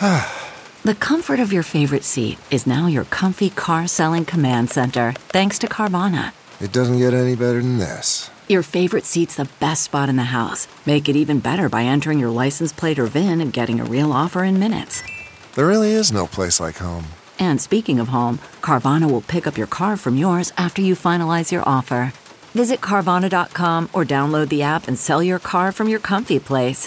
The comfort of your favorite seat is now your comfy car selling command center, thanks to Carvana. It doesn't get any better than this. Your favorite seat's the best spot in the house. Make it even better by entering your license plate or VIN and getting a real offer in minutes. There really is no place like home. And speaking of home, Carvana will pick up your car from yours after you finalize your offer. Visit Carvana.com or download the app and sell your car from your comfy place.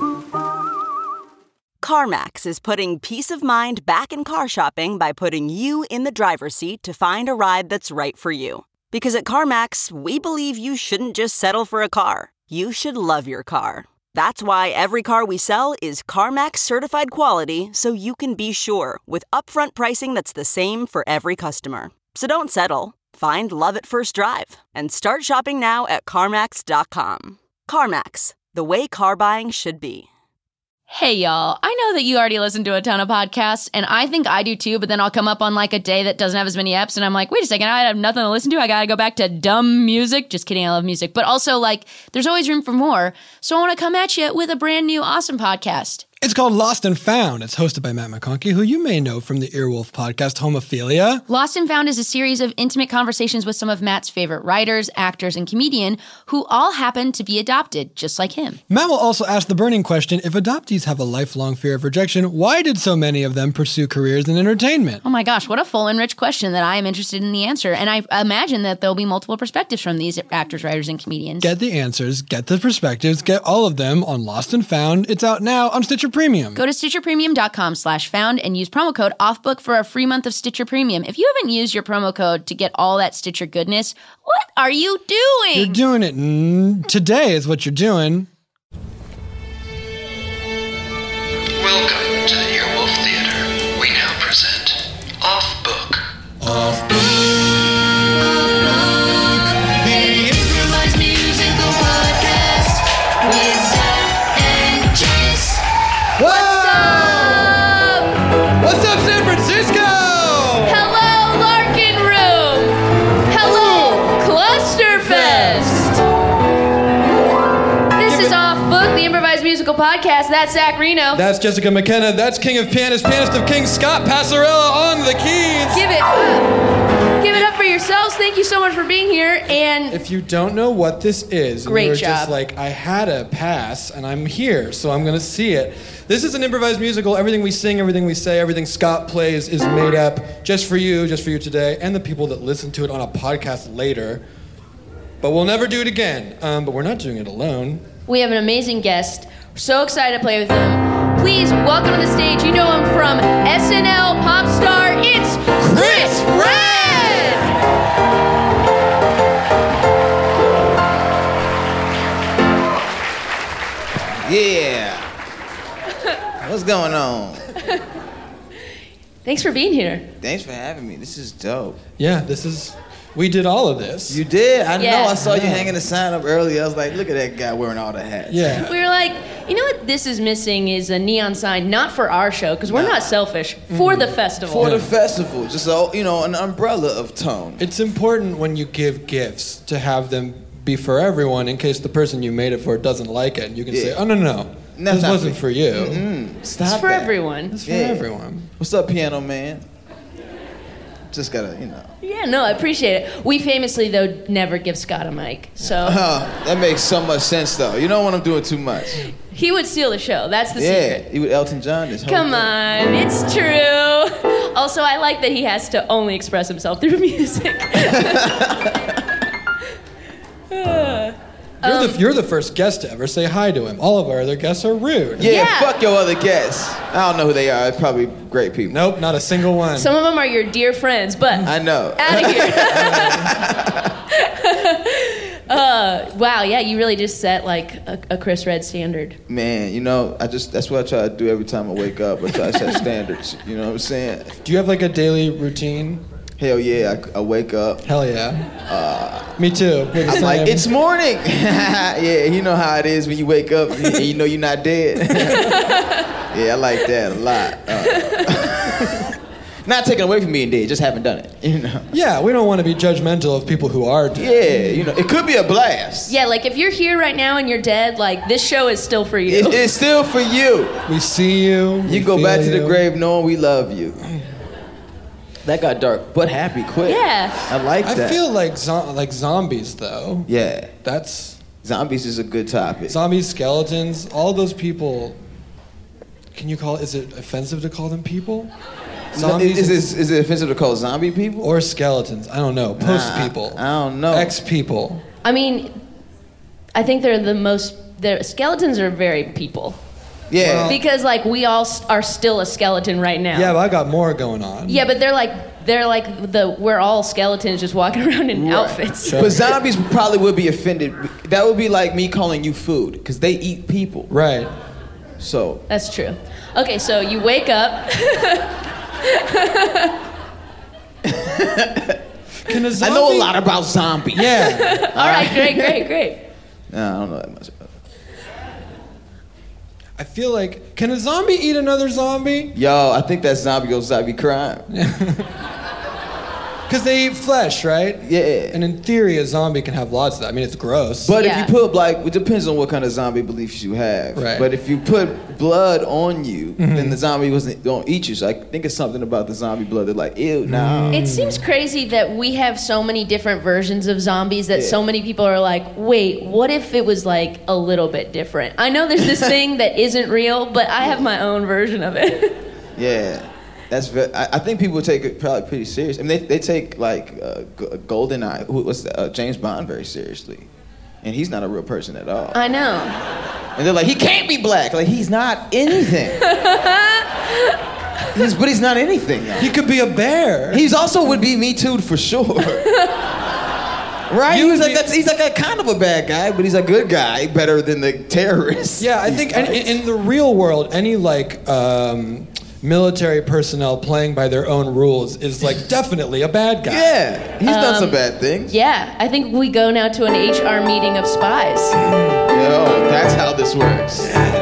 CarMax is putting peace of mind back in car shopping by putting you in the driver's seat to find a ride that's right for you. Because at CarMax, we believe you shouldn't just settle for a car. You should love your car. That's why every car we sell is CarMax certified quality, so you can be sure with upfront pricing that's the same for every customer. So don't settle. Find love at first drive and start shopping now at CarMax.com. CarMax, the way car buying should be. Hey, y'all, I know that you already listen to a ton of podcasts, and I think I do too, but then I'll come up on like a day that doesn't have as many eps, and I'm like, wait a second, I have nothing to listen to. I gotta go back to dumb music. Just kidding, I love music. But also, like, there's always room for more. So I want to come at you with a brand new awesome podcast. It's called Lost and Found. It's hosted by Matt McConkey, who you may know from the Earwolf podcast Homophilia. Lost and Found is a series of intimate conversations with some of Matt's favorite writers, actors, and comedian who all happen to be adopted, just like him. Matt will also ask the burning question, if adoptees have a lifelong fear of rejection, why did so many of them pursue careers in entertainment? Oh my gosh, what a full and rich question that I am interested in the answer. And I imagine that there'll be multiple perspectives from these actors, writers, and comedians. Get the answers, get the perspectives, get all of them on Lost and Found. It's out now on Stitcher Premium. Go to StitcherPremium.com/found and use promo code OFFBOOK for a free month of Stitcher Premium. If you haven't used your promo code to get all that Stitcher goodness, what are you doing? You're doing it. Today is what you're doing. Welcome to the Earwolf Theater. We now present Off Book. Off Book. The improvised musical podcast with Zach and Jess. What's up? What's up, San Francisco? Hello, Larkin Room. Hello, Clusterfest. This is Off Book, the improvised musical podcast. That's Zach Reno. That's Jessica McKenna. That's King of Pianists, pianist of Kings, Scott Passarella on the keys. Give it up. Give it up for yourselves. Thank you so much for being here. And if you don't know what this is, great you're job. Just like, I had a pass and I'm here, so I'm going to see it. This is an improvised musical. Everything we sing, everything we say, everything Scott plays is made up just for you today, and the people that listen to it on a podcast later. But we'll never do it again. But we're not doing it alone. We have an amazing guest. We're so excited to play with him. Please welcome to the stage. You know him from SNL pop star. It's Chris Redd! Yeah. What's going on? Thanks for being here. Thanks for having me. This is dope. Yeah, we did all of this. You did? I Yeah. know. I saw you hanging the sign up earlier. I was like, look at that guy wearing all the hats. Yeah. We were like, you know what this is missing is a neon sign, not for our show, because we're not selfish, for the festival. For the festival. Just, an umbrella of tone. It's important when you give gifts to have them be for everyone in case the person you made it for doesn't like it. And you can say, oh, no. This wasn't for you. Mm-hmm. Stop It's for that. everyone. It's for everyone. What's up, piano man? Just gotta, Yeah, no, I appreciate it. We famously, though, never give Scott a mic, so... that makes so much sense, though. You don't want him doing too much. He would steal the show. That's the secret. Yeah, he would Elton John this whole Come thing. on, it's true. Also, I like that he has to only express himself through music. You're the first guest to ever say hi to him. All of our other guests are rude. Yeah, fuck your other guests. I don't know who they are. It's probably great people. Nope, not a single one. Some of them are your dear friends, but... I know. Out of here. Wow, yeah, you really just set like a Chris Redd standard. Man, that's what I try to do every time I wake up. I try to set standards. You know what I'm saying? Do you have like a daily routine? Hell yeah, I wake up. Hell yeah. Me too. I'm like, it's morning. Yeah, you know how it is when you wake up and you know you're not dead. Yeah, I like that a lot. Not taken away from being dead, just haven't done it. You know. Yeah, we don't want to be judgmental of people who are dead. Yeah, you know, it could be a blast. Yeah, like if you're here right now and you're dead, like this show is still for you. It's still for you. We see you. You go back to the grave knowing we love you. That got dark, but happy quick. Yeah. I like that. I feel like zombies, though. Yeah. That's... Zombies is a good topic. Zombies, skeletons, all those people... Can you call... Is it offensive to call them people? Zombies? Is it offensive to call zombie people? Or skeletons. I don't know. Post people. I don't know. Ex people. I mean, I think they're the most... Skeletons are very people. Yeah. Well, because like we all are still a skeleton right now. Yeah, but I got more going on. Yeah, but we're all skeletons just walking around in outfits. Sure. But zombies probably would be offended. That would be like me calling you food, because they eat people. Right. So. That's true. Okay, so you wake up. Can a zombie... I know a lot about zombies. Yeah. All right, great. No, I don't know that much about it. I feel like... Can a zombie eat another zombie? Yo, I think that zombie goes zombie crime. Because they eat flesh, right? Yeah. And in theory, a zombie can have lots of that. I mean, it's gross. But Yeah. if you put, like, it depends on what kind of zombie beliefs you have. Right. But if you put blood on you, then the zombie don't eat you. So I think it's something about the zombie blood that, like, ew, no. It seems crazy that we have so many different versions of zombies that so many people are like, wait, what if it was like a little bit different? I know there's this thing that isn't real, but I have my own version of it. Yeah. That's I think people take it probably pretty serious. I mean, they take, like, GoldenEye, what's that, James Bond, very seriously. And he's not a real person at all. I know. And they're like, he can't be black. Like, he's not anything. But he's not anything, though. He could be a bear. He's also would be Me Too for sure. Right? He's like a kind of a bad guy, but he's a good guy, better than the terrorists. Yeah, I think in the real world, any, like, military personnel playing by their own rules is, like, definitely a bad guy. Yeah, he's done some bad things. Yeah, I think we go now to an HR meeting of spies. Yo, that's how this works.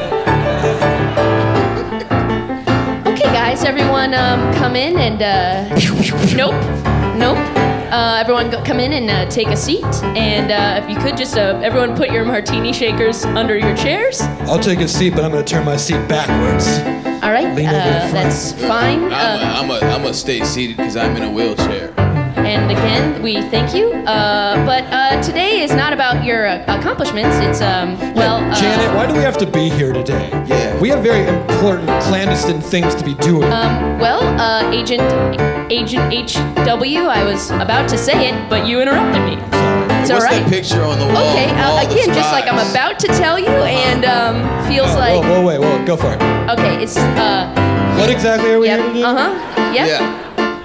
Okay, guys, everyone come in and... Nope. Everyone come in and take a seat. And if you could just, everyone put your martini shakers under your chairs. I'll take a seat, but I'm going to turn my seat backwards. All right, Lean over the front. that's fine. I'm gonna stay seated because I'm in a wheelchair. And again, we thank you. But today is not about your accomplishments. It's, Janet, why do we have to be here today? Yeah. We have very important clandestine things to be doing. Agent HW, I was about to say it, but you interrupted me. It's all What's right. that picture on the wall? Okay, All the again, just like I'm spies. about to tell you, and feels like... Whoa, go for it. Okay, it's... What exactly are we here to do? Yep. Yeah.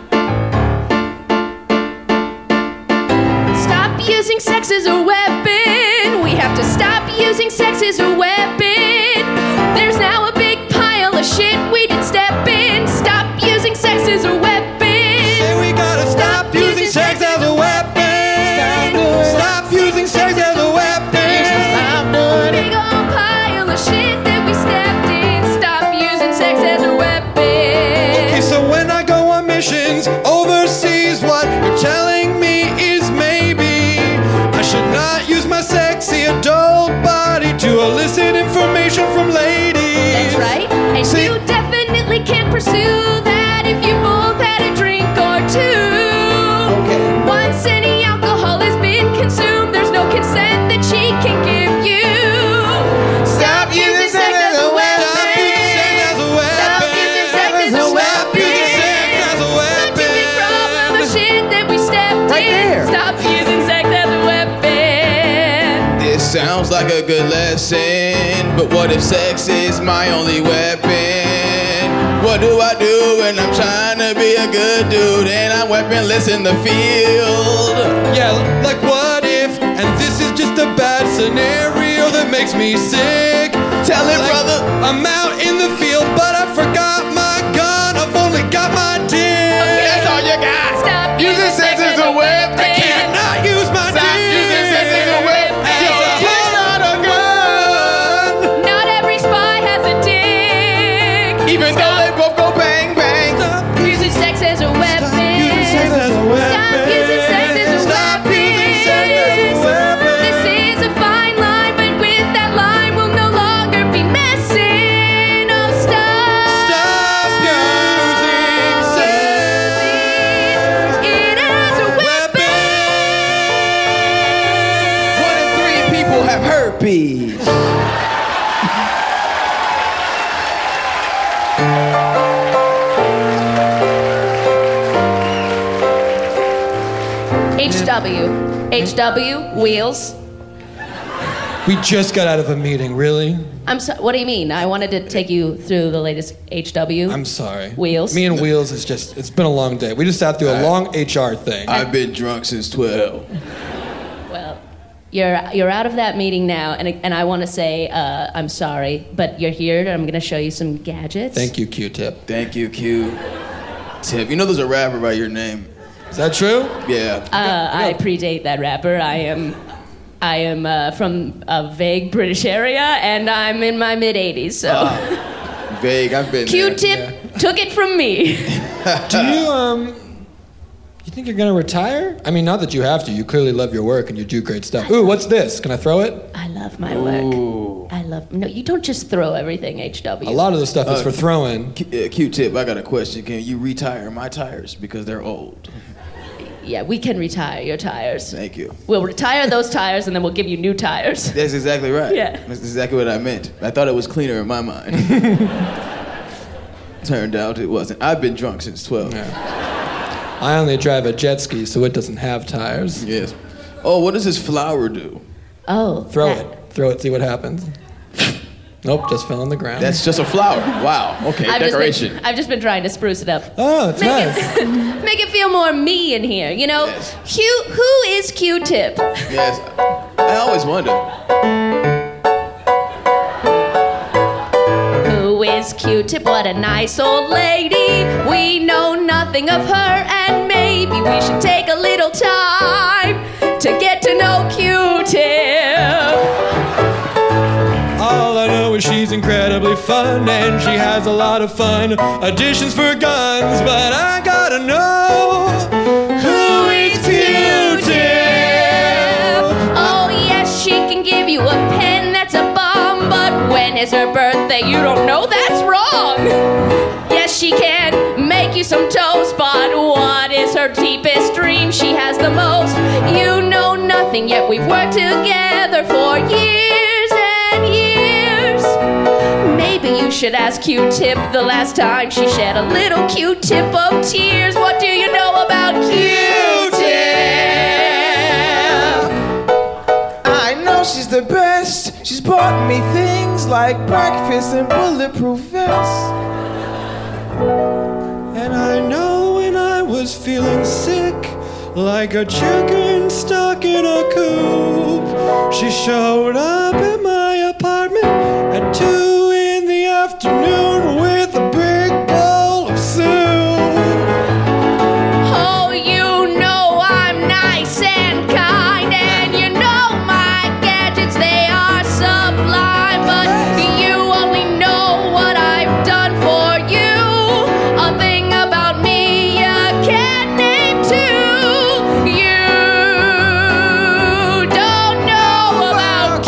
Stop using sex as a weapon. We have to stop using sex as a weapon. There's now a big pile of shit we did step in. Stop using sex as a weapon. Say we gotta stop using sex as a weapon. Stop using sex as a weapon. Big old pile of shit that we stepped in. Stop using sex as a weapon. Okay, so when I go on missions overseas, what you're telling me is maybe I should not use my sexy adult body to elicit information from ladies. That's right. And See- you definitely can't pursue that if you both had a drink or two. Okay. Once any alcohol has been consumed, there's no consent that she can give you. Stop using sex as a weapon. Stop using sex as a weapon. Stop using sex as a Stop weapon. using sex as a weapon. Such a big problem of shit that we stepped Right in. there. Stop using sex as a weapon. This sounds like a good lesson, but what if sex is my only weapon? What do I do when I'm trying to be a good dude and I'm weaponless in the field? Yeah, like what if, and this is just a bad scenario that makes me sick. Tell it, Like, brother. I'm out in the field, but I forgot my gun. I've only got my dick. That's all you got. Stop Using sex as a weapon. I cannot use my Stop dick. using sex as a weapon. As Yo, a it's not a gun. Not every spy has a dick. Even though they both go bang bang. Stop Using sex as herpes. HW, Wheels. We just got out of a meeting, really? What do you mean? I wanted to take you through the latest HW. I'm sorry. Wheels. Me and Wheels it's been a long day. We just sat through a long HR thing. I've been drunk since 12. Well, you're out of that meeting now, and I want to say I'm sorry, but you're here, and I'm going to show you some gadgets. Thank you, Q-Tip. Thank you, Q-Tip. You know there's a rapper by your name. Is that true? Yeah. I predate that rapper. I am from a vague British area, and I'm in my mid-80s, so... Vague, I've been Q-Tip took it from me. Do you think you're gonna retire? I mean, not that you have to. You clearly love your work and you do great stuff. Ooh, what's this? Can I throw it? I love my work. No, you don't just throw everything, HW. A lot of the stuff is for throwing. Q-Tip, I got a question. Can you retire my tires because they're old? Yeah, we can retire your tires. Thank you. We'll retire those tires and then we'll give you new tires. That's exactly right. Yeah. That's exactly what I meant. I thought it was cleaner in my mind. Turned out it wasn't. I've been drunk since 12. Yeah. I only drive a jet ski, so it doesn't have tires. Yes. Oh, what does this flower do? Oh. Throw it, see what happens. Nope, just fell on the ground. That's just a flower. Wow. Okay, decoration. I've just been trying to spruce it up. Oh, it's nice. Make it feel more me in here, you know? Yes. Who is Q-Tip? Yes. I always wonder. Who is Q-Tip? What a nice old lady. We know nothing of her, and maybe we should take a little time to get to know Q-Tip. All I know is she's incredibly fun, and she has a lot of fun additions for guns, but I gotta know, who is Q-Tip? Oh yes, she can give you a pen that's a bomb, but when is her birthday? You don't know? That's wrong. Yes, she can make you some toast, but what is her deepest dream? She has the most. You know nothing, yet we've worked together for years and years. Maybe you should ask Q-Tip the last time she shed a little Q-tip of tears. What do you know about Q-Tip? I know she's the best. She's bought me things like breakfast and bulletproof vests. And I know when I was feeling sick, like a chicken stuck in a coop, she showed up at my apartment at 2 in the afternoon with a big bowl of soup. Oh, you know I'm nice and kind, and you know my gadgets, they are sublime, but you only know what I've done for you. A thing about me you can't name too. You don't know about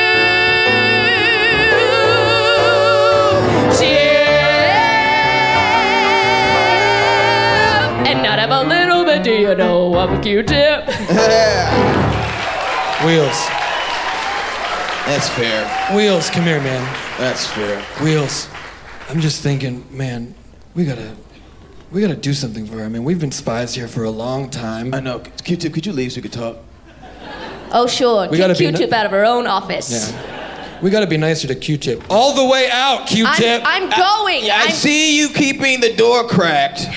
Q-Tip. And not have a little bit, do you know of Q-Tip? Wheels. That's fair. Wheels, come here, man. That's fair. Wheels, I'm just thinking, man, we gotta do something for her. I mean, we've been spies here for a long time. I know. Q-Tip, could you leave so we could talk? Oh, sure. We gotta Kick be Q-Tip out of her own office. Yeah. We gotta be nicer to Q-Tip. All the way out, Q-Tip! I'm going. I see you keeping the door cracked.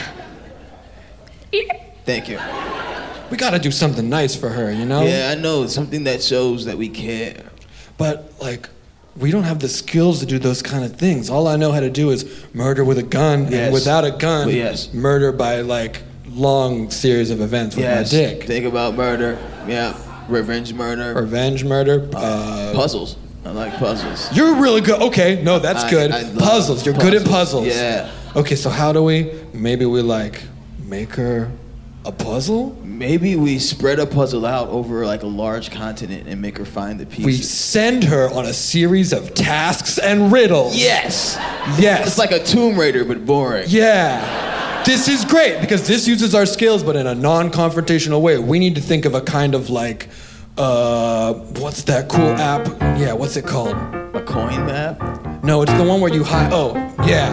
Thank you. We gotta do something nice for her, you know? Yeah, I know. Something that shows that we care. But, like, we don't have the skills to do those kind of things. All I know how to do is murder with a gun, and without a gun, murder by, like, long series of events with my dick. Think about murder. Yeah. Revenge murder. Revenge murder. Puzzles. I like puzzles. You're really good. Okay, no, that's good. I love puzzles. You're good at puzzles. Yeah. Okay, so how do we, maybe we, like, make her a puzzle? Maybe we spread a puzzle out over like a large continent and make her find the pieces. We send her on a series of tasks and riddles. Yes. Yes. It's like a Tomb Raider, but boring. Yeah. This is great because this uses our skills, but in a non-confrontational way. We need to think of a kind of like what's that cool app? Yeah, what's it called? A coin map? No, it's the one where you hide. Oh, yeah.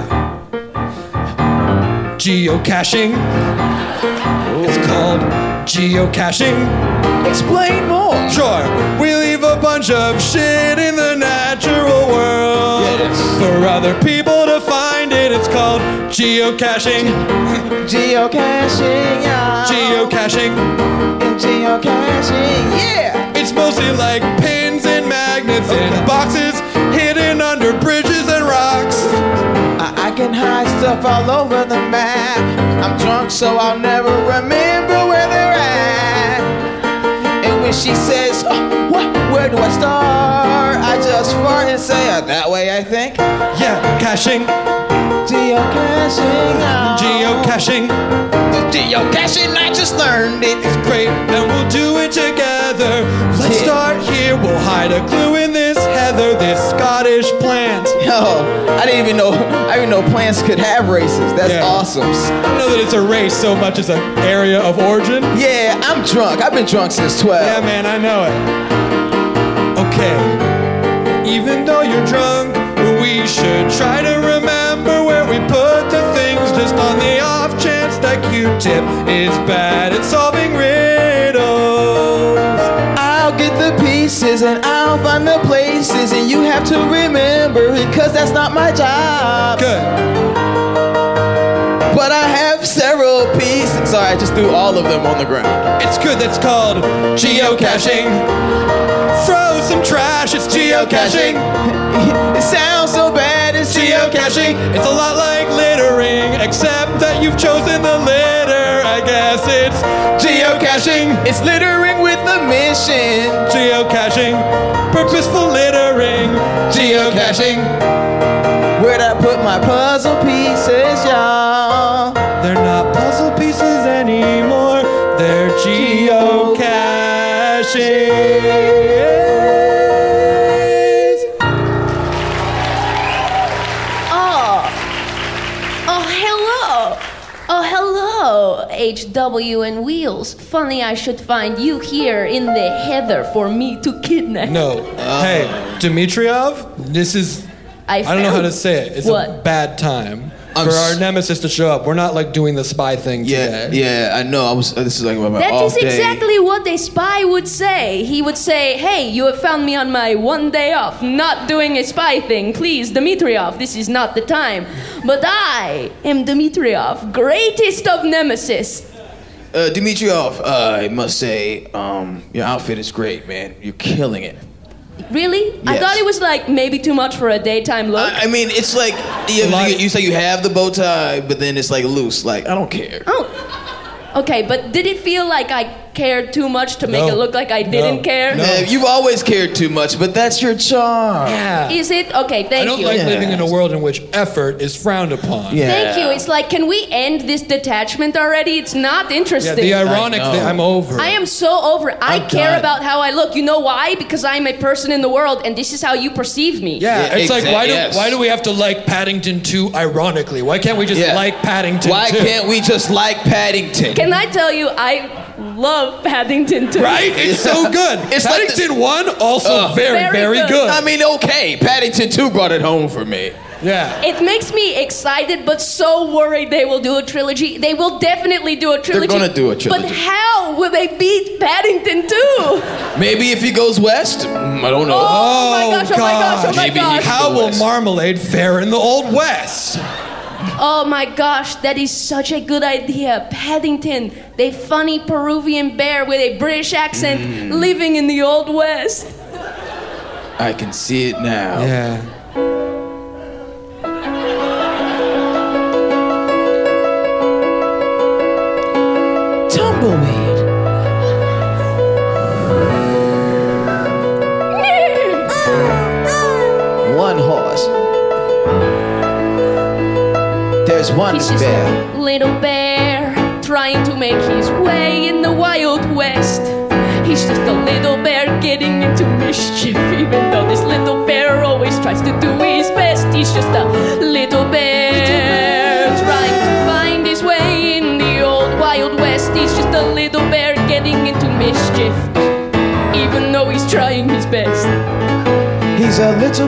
Geocaching. It's called geocaching. Explain more. Sure. We leave a bunch of shit in the natural world. Yes. For other people to find it. It's called geocaching. Geocaching, yeah. Geocaching. Geocaching, yeah. It's mostly like pins and magnets and boxes hidden under bridges and rocks. I can hide stuff all over the map. I'm drunk, so I'll never remember where they're at. And when she says, oh, what? Where do I start? I just fart and say, that way, I think. Yeah, caching. Geocaching. Oh. Geocaching. Geocaching, I just learned it. It's great, and we'll do it together. Let's start here. We'll hide a clue in this heather, this Scottish plant. Yo, I didn't even know plants could have races. That's awesome. I don't know that it's a race so much as an area of origin. Yeah, I'm drunk. I've been drunk since 12. Yeah, man, I know it. Okay. Even though you're drunk, we should try to remember where we put the things, just on the off chance that Q-tip is bad at solving riddles. I'll get the pieces and I'll find the places, and you have to remember it, cause that's not my job. Good. But I have several pieces. Sorry, I just threw all of them on the ground. It's good, that's called geocaching. Throw some trash, it's geocaching. It sounds so bad, it's Geocaching. It's a lot like littering, except that you've chosen the litter. I guess it's geocaching. It's littering with a mission. Geocaching. Purposeful littering. Geocaching. Where'd I put my puzzle pieces, y'all? They're not puzzle pieces anymore. They're geocaching. HW and Wheels. Funny I should find you here in the heather for me to kidnap. No. Hey, Dimitriov, this is... I don't know how to say it. It's a bad time for our nemesis to show up. We're not like doing the spy thing today. Yeah, I know. This is like my That off is day. exactly what a spy would say. He would say, hey, you have found me on my one day off, not doing a spy thing. Please, Dimitriov, this is not the time. But I am Dimitriov, greatest of nemesis. Dimitriov, I must say, your outfit is great, man. You're killing it. Really? Yes. I thought it was like maybe too much for a daytime look. I mean, it's like you say you have the bow tie, but then it's like loose. Like, I don't care. Oh. Okay, but did it feel like I cared too much to make it look like I didn't care? No. You've always cared too much, but that's your charm. Yeah. Is it? Okay, thank you. I don't like living in a world in which effort is frowned upon. Yeah. Thank you. It's like, can we end this detachment already? It's not interesting. Yeah, the ironic thing, I'm over. I am so over it. I care about how I look. You know why? Because I'm a person in the world, and this is how you perceive me. Yeah, it's like, why do we have to like Paddington 2 ironically? Why can't we just like Paddington 2? Why can't we just like Paddington? Can I tell you, I love Paddington 2. Right? It's so good. It's Paddington 1, also very good. I mean, okay, Paddington 2 brought it home for me. Yeah. It makes me excited, but so worried they will do a trilogy. They will definitely do a trilogy. They're gonna do a trilogy. But how will they beat Paddington 2? Maybe if he goes west? I don't know. Oh my gosh, oh my gosh, oh my Maybe gosh. How will Marmalade fare in the Old West? Oh my gosh, that is such a good idea. Paddington, the funny Peruvian bear with a British accent living in the Old West. I can see it now. Yeah. Tumbleweed. One horse. There's one He's just bear. a little bear trying to make his way in the Wild West. He's just a little bear getting into mischief, even though this little bear always tries to do his best. He's just a little bear trying to find his way in the old Wild West. He's just a little bear getting into mischief, even He's a little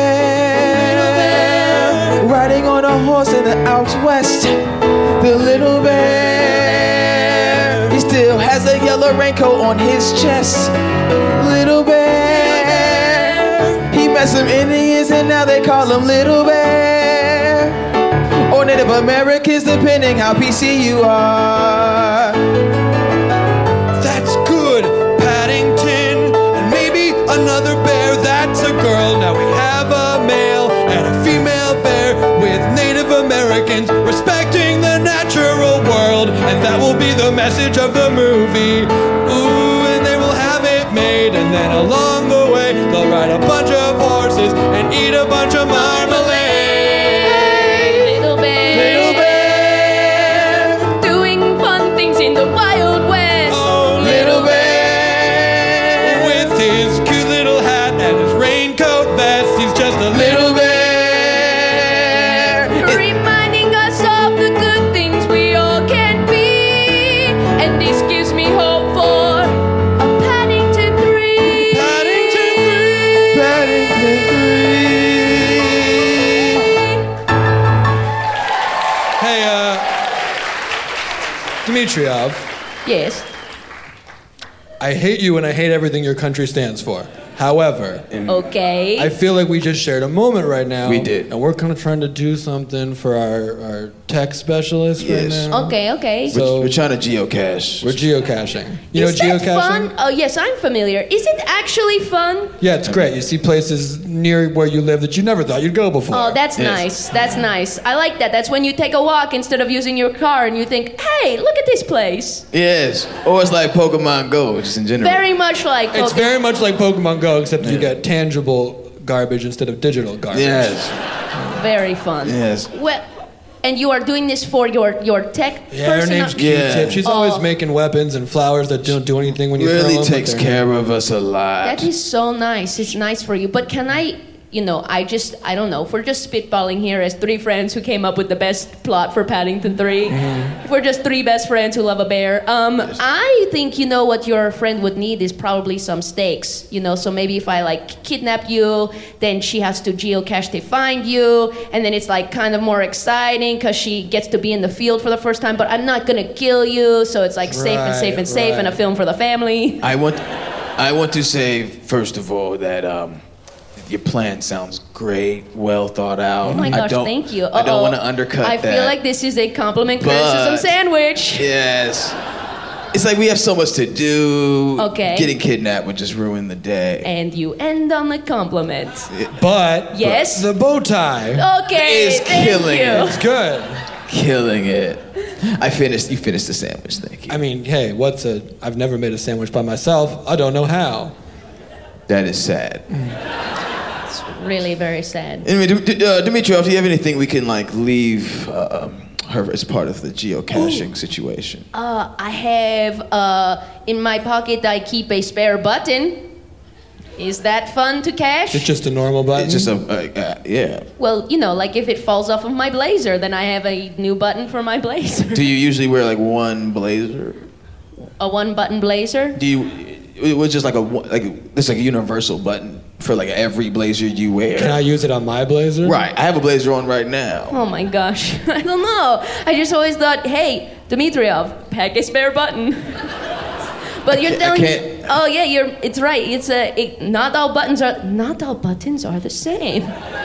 bear, riding on a horse in the out west. The little bear, he still has a yellow raincoat on his chest. Little bear, he met some Indians and now they call him Little Bear. Or Native Americans, depending how PC you are. That's good, Paddington. And maybe another bear, that's a girl. Now we have a male and a female bear with Native Americans respecting the natural world. And that will be the message of the movie. Ooh, and they will have it made. And then along the way, they'll ride a bunch of horses and eat a bunch of marmalade. Little bear, doing fun things in the Wild West. Oh, little bear, with his cute little hat and his raincoat vest, he's just a little bear. Reminding us of the good things we all can be. And this gives me hope for a Paddington 3. Paddington 3. Paddington 3. Hey, Dmitriev, Yes. I hate you and I hate everything your country stands for. However, Okay. I feel like we just shared a moment right now. We did. And we're kind of trying to do something for our tech specialist Yes. right now. Okay. So We're trying to geocache. we're geocaching. You Is know that geocaching? fun? Oh, yes, I'm familiar. Is it actually fun? Yeah, it's great. You see places near where you live that you never thought you'd go before. Oh, that's Yes. nice. That's nice. I like that. That's when you take a walk instead of using your car and you think, hey, look at this place. Yes. Or it's like Pokemon Go, just in general. Very much like It's Pokemon. very much like Pokemon Go, except you get tangible garbage instead of digital garbage. Yes. Very fun. Yes. Well, and you are doing this for your tech Yeah, her person? name's Q-Tip. Yeah. She's always making weapons and flowers that don't do anything when you throw Really them. takes care of us a lot. That is so nice. It's nice for you. But can I, I don't know. If we're just spitballing here as three friends who came up with the best plot for Paddington 3, if we're just three best friends who love a bear, I think what your friend would need is probably some stakes. So maybe if I kidnap you, then she has to geocache to find you, and then it's kind of more exciting because she gets to be in the field for the first time. But I'm not gonna kill you, so it's safe and safe and safe, and a film for the family. I want to say first of all that your plan sounds great, well thought out. Oh my gosh, thank you. I don't want to undercut I that. feel like this is a compliment But- criticism sandwich. Yes. It's like we have so much to do. Okay. Getting kidnapped would just ruin the day. And you end on a compliment. But Yes? the bow tie Okay, Is thank killing you. it. is good. Killing it. You finished the sandwich, thank you. I mean, hey, I've never made a sandwich by myself. I don't know how. That is sad. It's really very sad. Anyway, Dmitriev, do you have anything we can leave her as part of the geocaching situation? I have in my pocket I keep a spare button. Is that fun to cache? It's just a normal button. It's just yeah. Well, if it falls off of my blazer, then I have a new button for my blazer. Do you usually wear one blazer? A one-button blazer? Do you? It was just it's like a universal button for every blazer you wear. Can I use it on my blazer? Right. I have a blazer on right now. Oh my gosh, I don't know. I just always thought, hey, Dmitriev, pack a spare button. But you're telling me, oh yeah, it's right. Not all buttons are the same.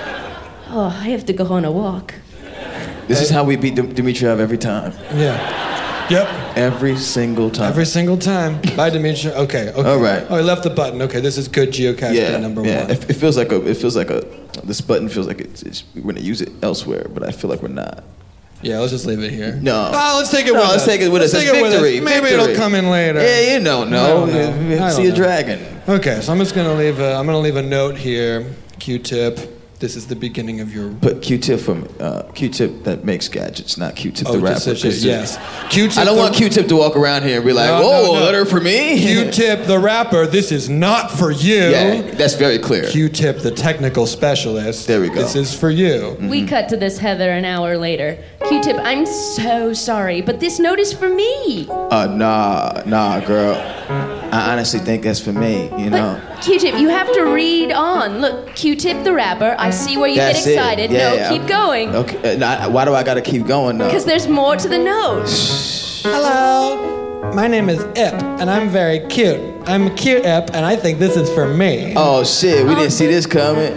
Oh, I have to go on a walk. This is how we beat Dmitriev every time. Yeah. Yep. Every single time. Every single time. Bye, Demetria. Okay. All right. Oh, I left the button. Okay, this is good geocaching number one. It feels like this button feels like we're gonna use it elsewhere, but I feel like we're not. Yeah, let's just leave it here. No. Let's take it with us. Let's take it with us. Let's It's take it with us. victory. Maybe Victory. it'll come in later. Yeah, you don't know. I don't know. See a dragon. Okay, so I'm just gonna leave. I'm gonna leave a note here. Q-Tip. This is the beginning of your. Put Q-Tip from Q-Tip that makes gadgets, not Q-Tip the rapper. Yes. Q-Tip. I don't want Q-Tip to walk around here and be like, "Whoa, letter for me." Q-Tip the rapper. This is not for you. Yeah, that's very clear. Q-Tip the technical specialist. There we go. This is for you. We cut to this Heather an hour later. Q-Tip, I'm so sorry, but this note is for me. Nah, girl. I honestly think that's for me, you know. But Q-Tip, you have to read on. Look, Q-Tip the rapper, I see where you That's get excited. it. Yeah, no, yeah. keep going. Okay, why do I gotta keep going though? Because there's more to the note. Hello. My name is Ip, and I'm very cute. I'm cute, Ip, and I think this is for me. Oh shit, we didn't see this coming.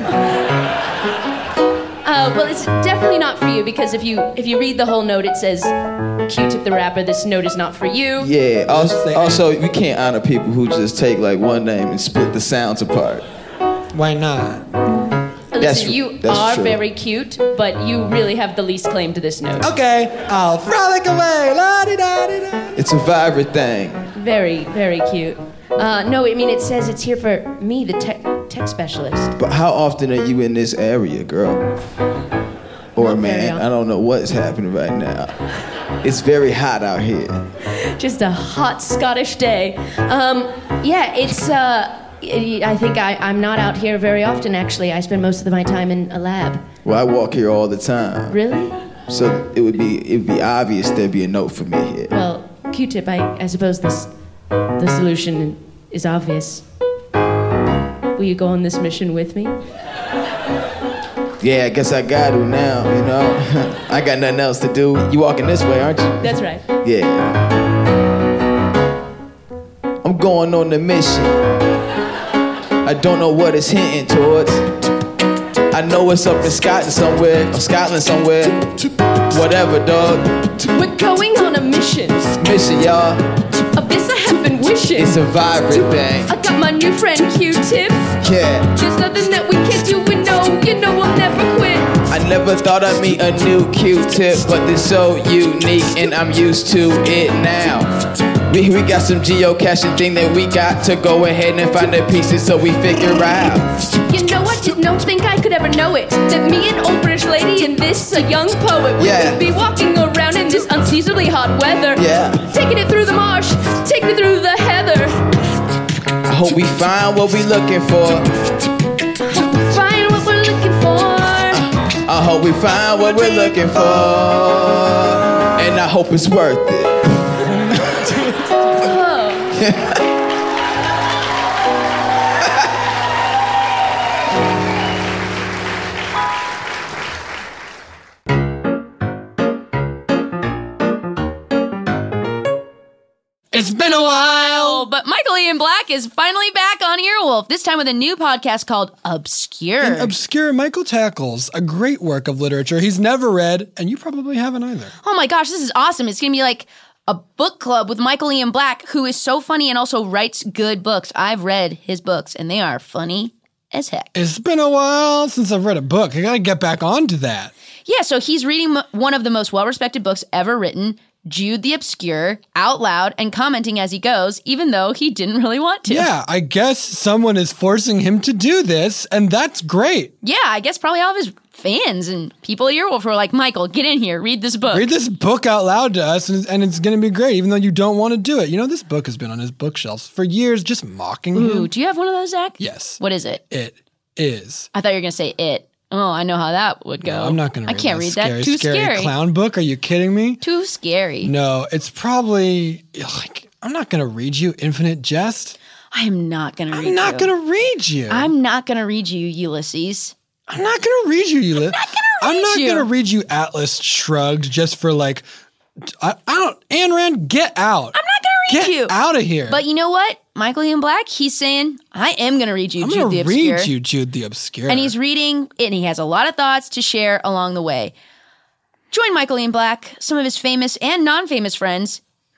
Well, it's definitely not for you because if you read the whole note, it says, Q-Tip the rapper, this note is not for you. Yeah, also we can't honor people who just take like one name and split the sounds apart. Why not? Listen, you are true. very cute, but you really have the least claim to this note. Okay, I'll frolic away. La-di-da-di-da. It's a vibrant thing. Very, very cute. No, I mean, it says it's here for me, the tech specialist. But how often are you in this area, girl? Or Not very man, often. I don't know what's happening right now. It's very hot out here. Just a hot Scottish day. Yeah, it's, I think I'm not out here very often, actually. I spend most of my time in a lab. Well, I walk here all the time. Really? So it would be obvious there'd be a note for me here. Well, Q-Tip, I suppose the solution is obvious. Will you go on this mission with me? Yeah, I guess I got to now, you know. I got nothing else to do. You walking this way, aren't you? That's right. Yeah. I'm going on the mission. I don't know what it's hinting towards. I know it's up in Scotland somewhere. Whatever, dog. We're going on a mission. Mission, y'all. Of this I have been wishing. It's a vibrant thing. I got my new friend Q-Tip. Yeah. There's nothing that we can't do, we know, you know we'll never quit. I never thought I'd meet a new Q-Tip, but this so unique and I'm used to it now. We got some geocaching thing that we got to go ahead and find the pieces so we figure out. You know, I didn't think I could ever know it. That me, an old British lady, and this, a young poet, we Yeah. would be walking around in this unseasonably hot weather. Yeah. Taking it through the marsh, taking it through the heather. I hope we find what we looking for. Find what we're looking for. I hope we find what we're looking for. And I hope it's worth it. It's been a while. But Michael Ian Black is finally back on Earwolf, this time with a new podcast called Obscure. And Obscure Michael tackles a great work of literature he's never read, and you probably haven't either. Oh my gosh, this is awesome. It's going to be like a book club with Michael Ian Black, who is so funny and also writes good books. I've read his books, and they are funny as heck. It's been a while since I've read a book. I gotta get back onto that. Yeah, so he's reading one of the most well-respected books ever written, Jude the Obscure, out loud and commenting as he goes, even though he didn't really want to. Yeah, I guess someone is forcing him to do this, and that's great. Yeah, I guess probably all of his fans and people at Earwolf were like, Michael, get in here, read this book. Read this book out loud to us, and it's going to be great, even though you don't want to do it. You know, this book has been on his bookshelves for years, just mocking Ooh, him. do you have one of those, Zach? Yes. What is it? It is. I thought you were going to say it. Oh, I know how that would go. No, I'm not going to I read can't that read scary, that. Too scary. clown book. Are you kidding me? Too scary. No, it's probably like, I'm not going to read you Infinite Jest. I am not going to read you. I'm not going to read you. I'm not going to read you, Ulysses. I'm not going to read you, Ulysses. I'm not you. going to read you Atlas Shrugged just for like, I don't, Ayn Rand, get out. I'm not going to read you. Get out of here. But you know what? Michael Ian Black, he's saying, I am going to read you, I'm Jude going the to Obscure. read you, Jude the Obscure. And he's reading, and he has a lot of thoughts to share along the way. Join Michael Ian Black, some of his famous and non-famous friends.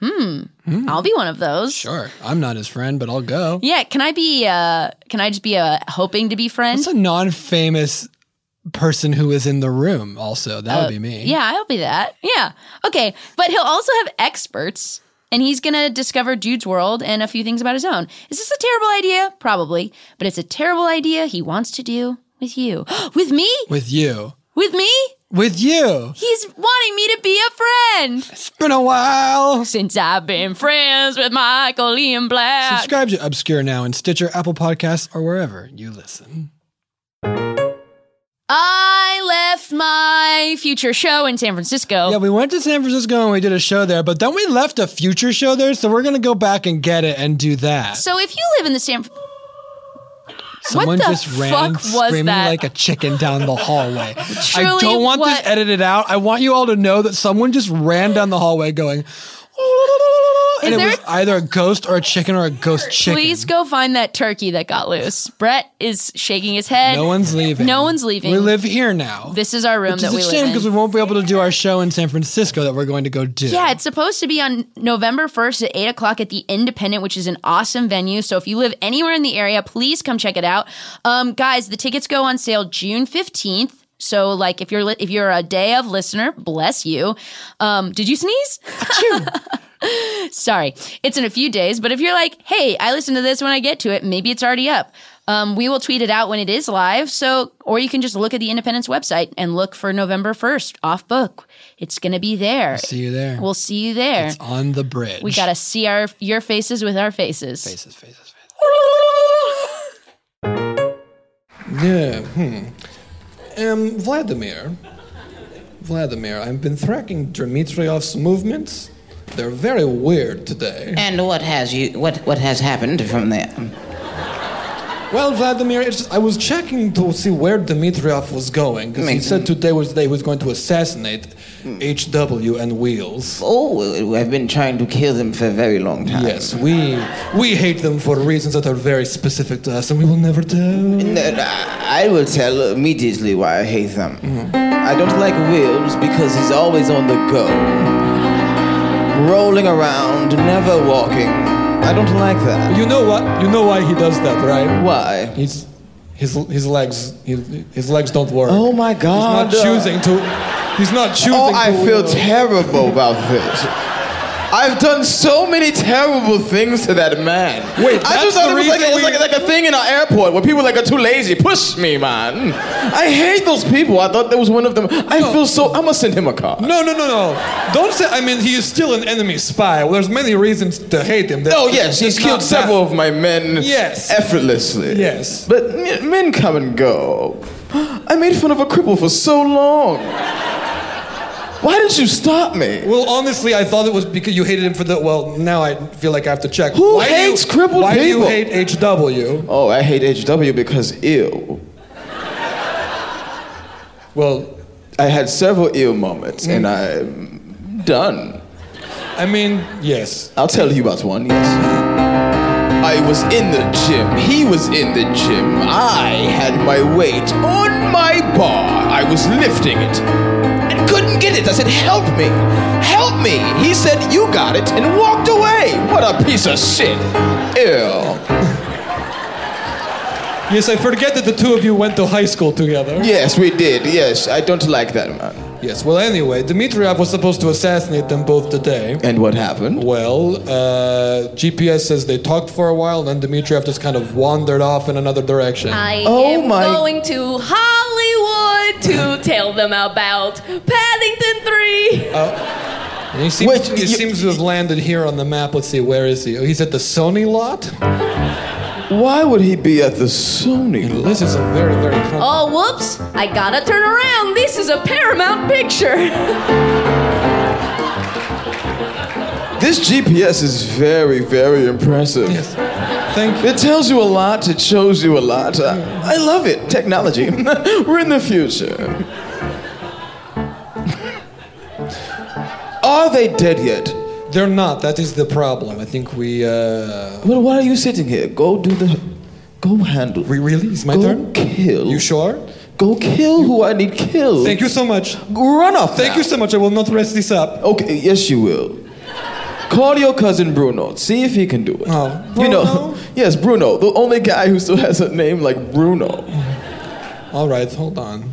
I'll be one of those. Sure. I'm not his friend, but I'll go. Yeah, can I just be a hoping to be friend? What's a non-famous person who is in the room also? That would be me. Yeah, I'll be that. Yeah. Okay, but he'll also have experts, and he's going to discover Jude's world and a few things about his own. Is this a terrible idea? Probably. But it's a terrible idea he wants to do with you. With me? With you. With me? With you. He's wanting me to be a friend. It's been a while. Since I've been friends with Michael Ian Black. Subscribe to Obscure now in Stitcher, Apple Podcasts, or wherever you listen. I left with my future show in San Francisco. Yeah, we went to San Francisco and we did a show there, but then we left a future show there, so we're going to go back and get it and do that. So if you live in the Someone what the just ran fuck was screaming that? like a chicken down the hallway. Truly, I don't want what- this edited out. I want you all to know that someone just ran down the hallway going, and it there- was either a ghost or a chicken or a ghost chicken. Please go find that turkey that got loose. Brett is shaking his head. No one's leaving. No one's leaving. We live here now. This is our room Which that we is a live shame in. because we won't be able to do our show in San Francisco that we're going to go do. Yeah, it's supposed to be on November 1st at 8 o'clock at the Independent, which is an awesome venue. So if you live anywhere in the area, please come check it out. Guys, the tickets go on sale June 15th. So, like, if you're a day of listener, bless you. Did you sneeze? Sorry. It's in a few days, but if you're like, hey, I listen to this when I get to it, maybe it's already up. We will tweet it out when it is live. Or you can just look at the Independence website and look for November 1st off book. It's going to be there. See you there. We'll see you there. It's on the bridge. We got to see your faces with our faces. Faces. Yeah. Vladimir, I've been tracking Dmitriev's movements. They're very weird today. And what has happened from there? Well, Vladimir, I was checking to see where Dmitriev was going, because he said today was the day he was going to assassinate HW and Wheels. Oh, I've been trying to kill them for a very long time. Yes, we hate them for reasons that are very specific to us, and we will never tell. I will tell immediately why I hate them. I don't like Wheels because he's always on the go. Rolling around, never walking. I don't like that. You know what? You know why he does that, right? Why? His legs don't work. Oh my God! He's not choosing. Oh, I feel terrible about this. I've done so many terrible things to that man. Wait, I just thought it was like a thing in an airport where people are too lazy. Push me, man. I hate those people. I thought there was one of them. I'm gonna send him a card. No. Don't say. I mean, he is still an enemy spy. Well, there's many reasons to hate him. Oh yes, he's killed several of my men. Yes. Effortlessly. Yes. But men come and go. I made fun of a cripple for so long. Why didn't you stop me? Well, honestly, I thought it was because you hated him for the. Well, now I feel like I have to check. Who hates crippled people? Why do you people? hate HW? Oh, I hate HW because ill. Well, I had several ill moments, and I'm done. I mean, yes. I'll tell you about one, yes. I was in the gym. He was in the gym. I had my weight on my bar. I was lifting it. And couldn't get it. I said, help me. Help me. He said, you got it, and walked away. What a piece of shit. Ew. Yes, I forget that the two of you went to high school together. Yes, we did. Yes, I don't like that man. Yes, well, anyway, Dmitriev was supposed to assassinate them both today. And what happened? Well, GPS says they talked for a while, and then Dmitriev just kind of wandered off in another direction. I am going to Hollywood to tell them about Paddington 3. And he seems to have landed here on the map. Let's see, where is he? Oh, he's at the Sony lot? Why would he be at the Sony lot? This is a very, very... Oh, whoops. I gotta turn around. This is a Paramount picture. This GPS is very, very impressive. Yes. Thank you. It tells you a lot. It shows you a lot. I love it. Technology. We're in the future. Are they dead yet? They're not. That is the problem. I think we... Well, why are you sitting here? Go handle. Really? It's my turn? Go kill. You sure? Go kill who I need killed. Thank you so much. Run off Thank you so much. I will not rest this up. Okay, yes you will. Call your cousin Bruno. See if he can do it. Oh, Bruno? You know, yes, Bruno. The only guy who still has a name like Bruno. All right, hold on.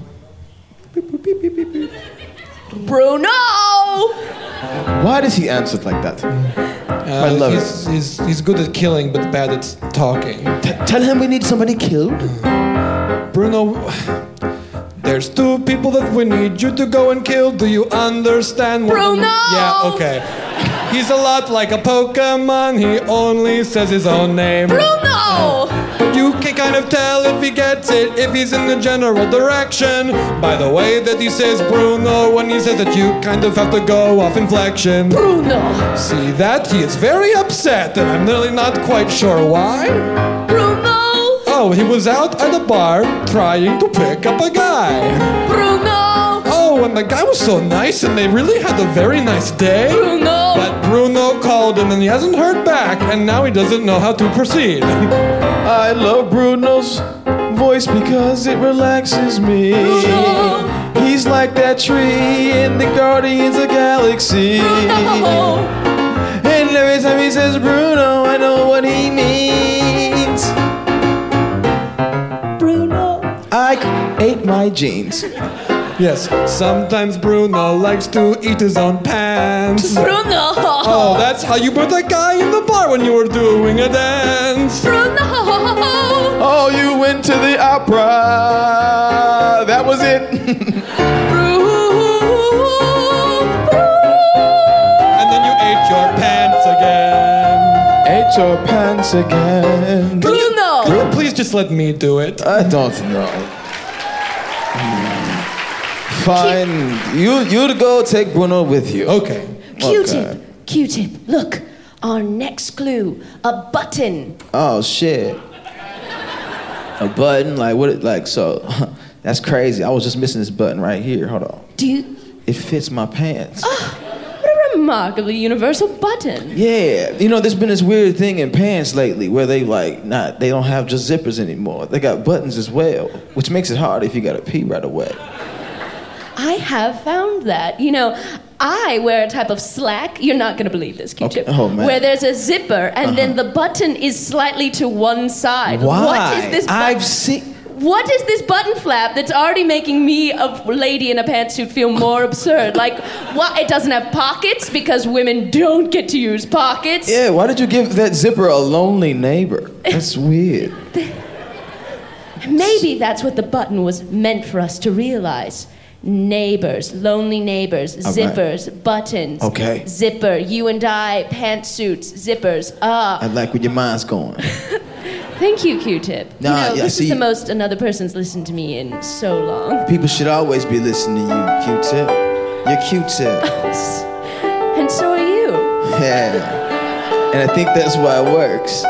Bruno! Why does he answer like that? I love it. He's good at killing, but bad at talking. Tell him we need somebody killed. Bruno, there's two people that we need you to go and kill. Do you understand? Bruno! Yeah, okay. He's a lot like a Pokemon. He only says his own name. Bruno! But you can kind of tell if he gets it, if he's in the general direction. By the way that he says Bruno when he says that you kind of have to go off inflection. Bruno! See that? He is very upset, and I'm really not quite sure why. Bruno! Oh, he was out at a bar trying to pick up a guy. Bruno! Oh, and the guy was so nice, and they really had a very nice day. Bruno! But Bruno called him, and he hasn't heard back, and now he doesn't know how to proceed. I love Bruno's voice because it relaxes me. Bruno! He's like that tree in the Guardians of the Galaxy. Bruno! And every time he says Bruno, I know what he means. Bruno. I ate my jeans. Yes, sometimes Bruno likes to eat his own pants. Bruno! Oh, that's how you put a guy in the bar when you were doing a dance. Bruno! Oh, you went to the opera. That was it. And then you ate your pants again. Ate your pants again. Bruno! Can you please just let me do it? I don't know. Fine. You to go take Bruno with you. Okay. Q-tip, Q-tip, look. Our next clue, a button. Oh shit. A button? Like what? Like so? That's crazy. I was just missing this button right here. Hold on. Do you... It fits my pants. What a remarkably universal button. Yeah. You know, there's been this weird thing in pants lately where they they don't have just zippers anymore. They got buttons as well, which makes it hard if you gotta pee right away. I have found that. You know, I wear a type of slack. You're not going to believe this, Q-tip. Okay. Oh, man. Where there's a zipper and then the button is slightly to one side. Why? What is this I've seen... What is this button flap that's already making me, a lady in a pantsuit, feel more absurd? Like, what? It doesn't have pockets because women don't get to use pockets? Yeah, why did you give that zipper a lonely neighbor? That's weird. Maybe that's what the button was meant for us to realize. Neighbors, lonely neighbors, zippers, buttons. Okay. Zipper, you and I, pantsuits, zippers. I like where your mind's going. Thank you, Q-tip. Nah, this is the most another person's listened to me in so long. People should always be listening to you, Q-tip. You're Q-tip. And so are you. Yeah. And I think that's why it works.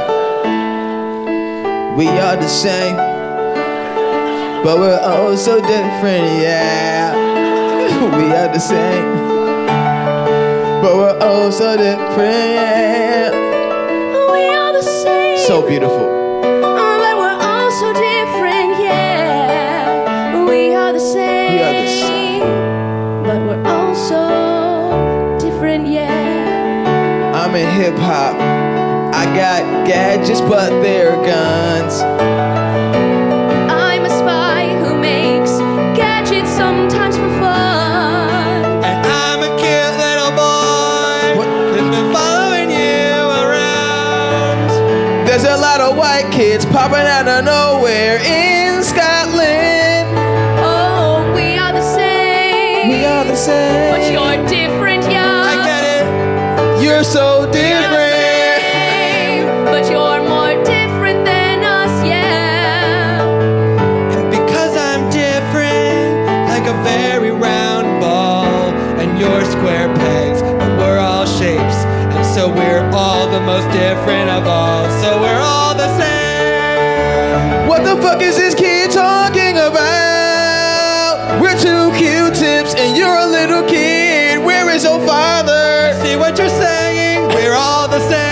We are the same, but we're all so different, yeah. We are the same, but we're all so different, yeah. We are the same. So beautiful. But we're all so different, yeah. We are the same. We are the same. But we're all so different, yeah. I'm in hip hop. I got gadgets, but they're guns. I'm a spy who makes gadgets sometimes for fun. And I'm a cute little boy who's been following you around. There's a lot of white kids popping out of nowhere in Scotland. Oh, we are the same. We are the same. But you're different, yeah. I get it. You're so different. But you're more different than us, yeah. And because I'm different, like a very round ball, and you're square pegs, but we're all shapes, and so we're all the most different of all. So we're all the same. What the fuck is this kid talking about? We're two Q-tips and you're a little kid. Where is your father? See what you're saying? We're all the same.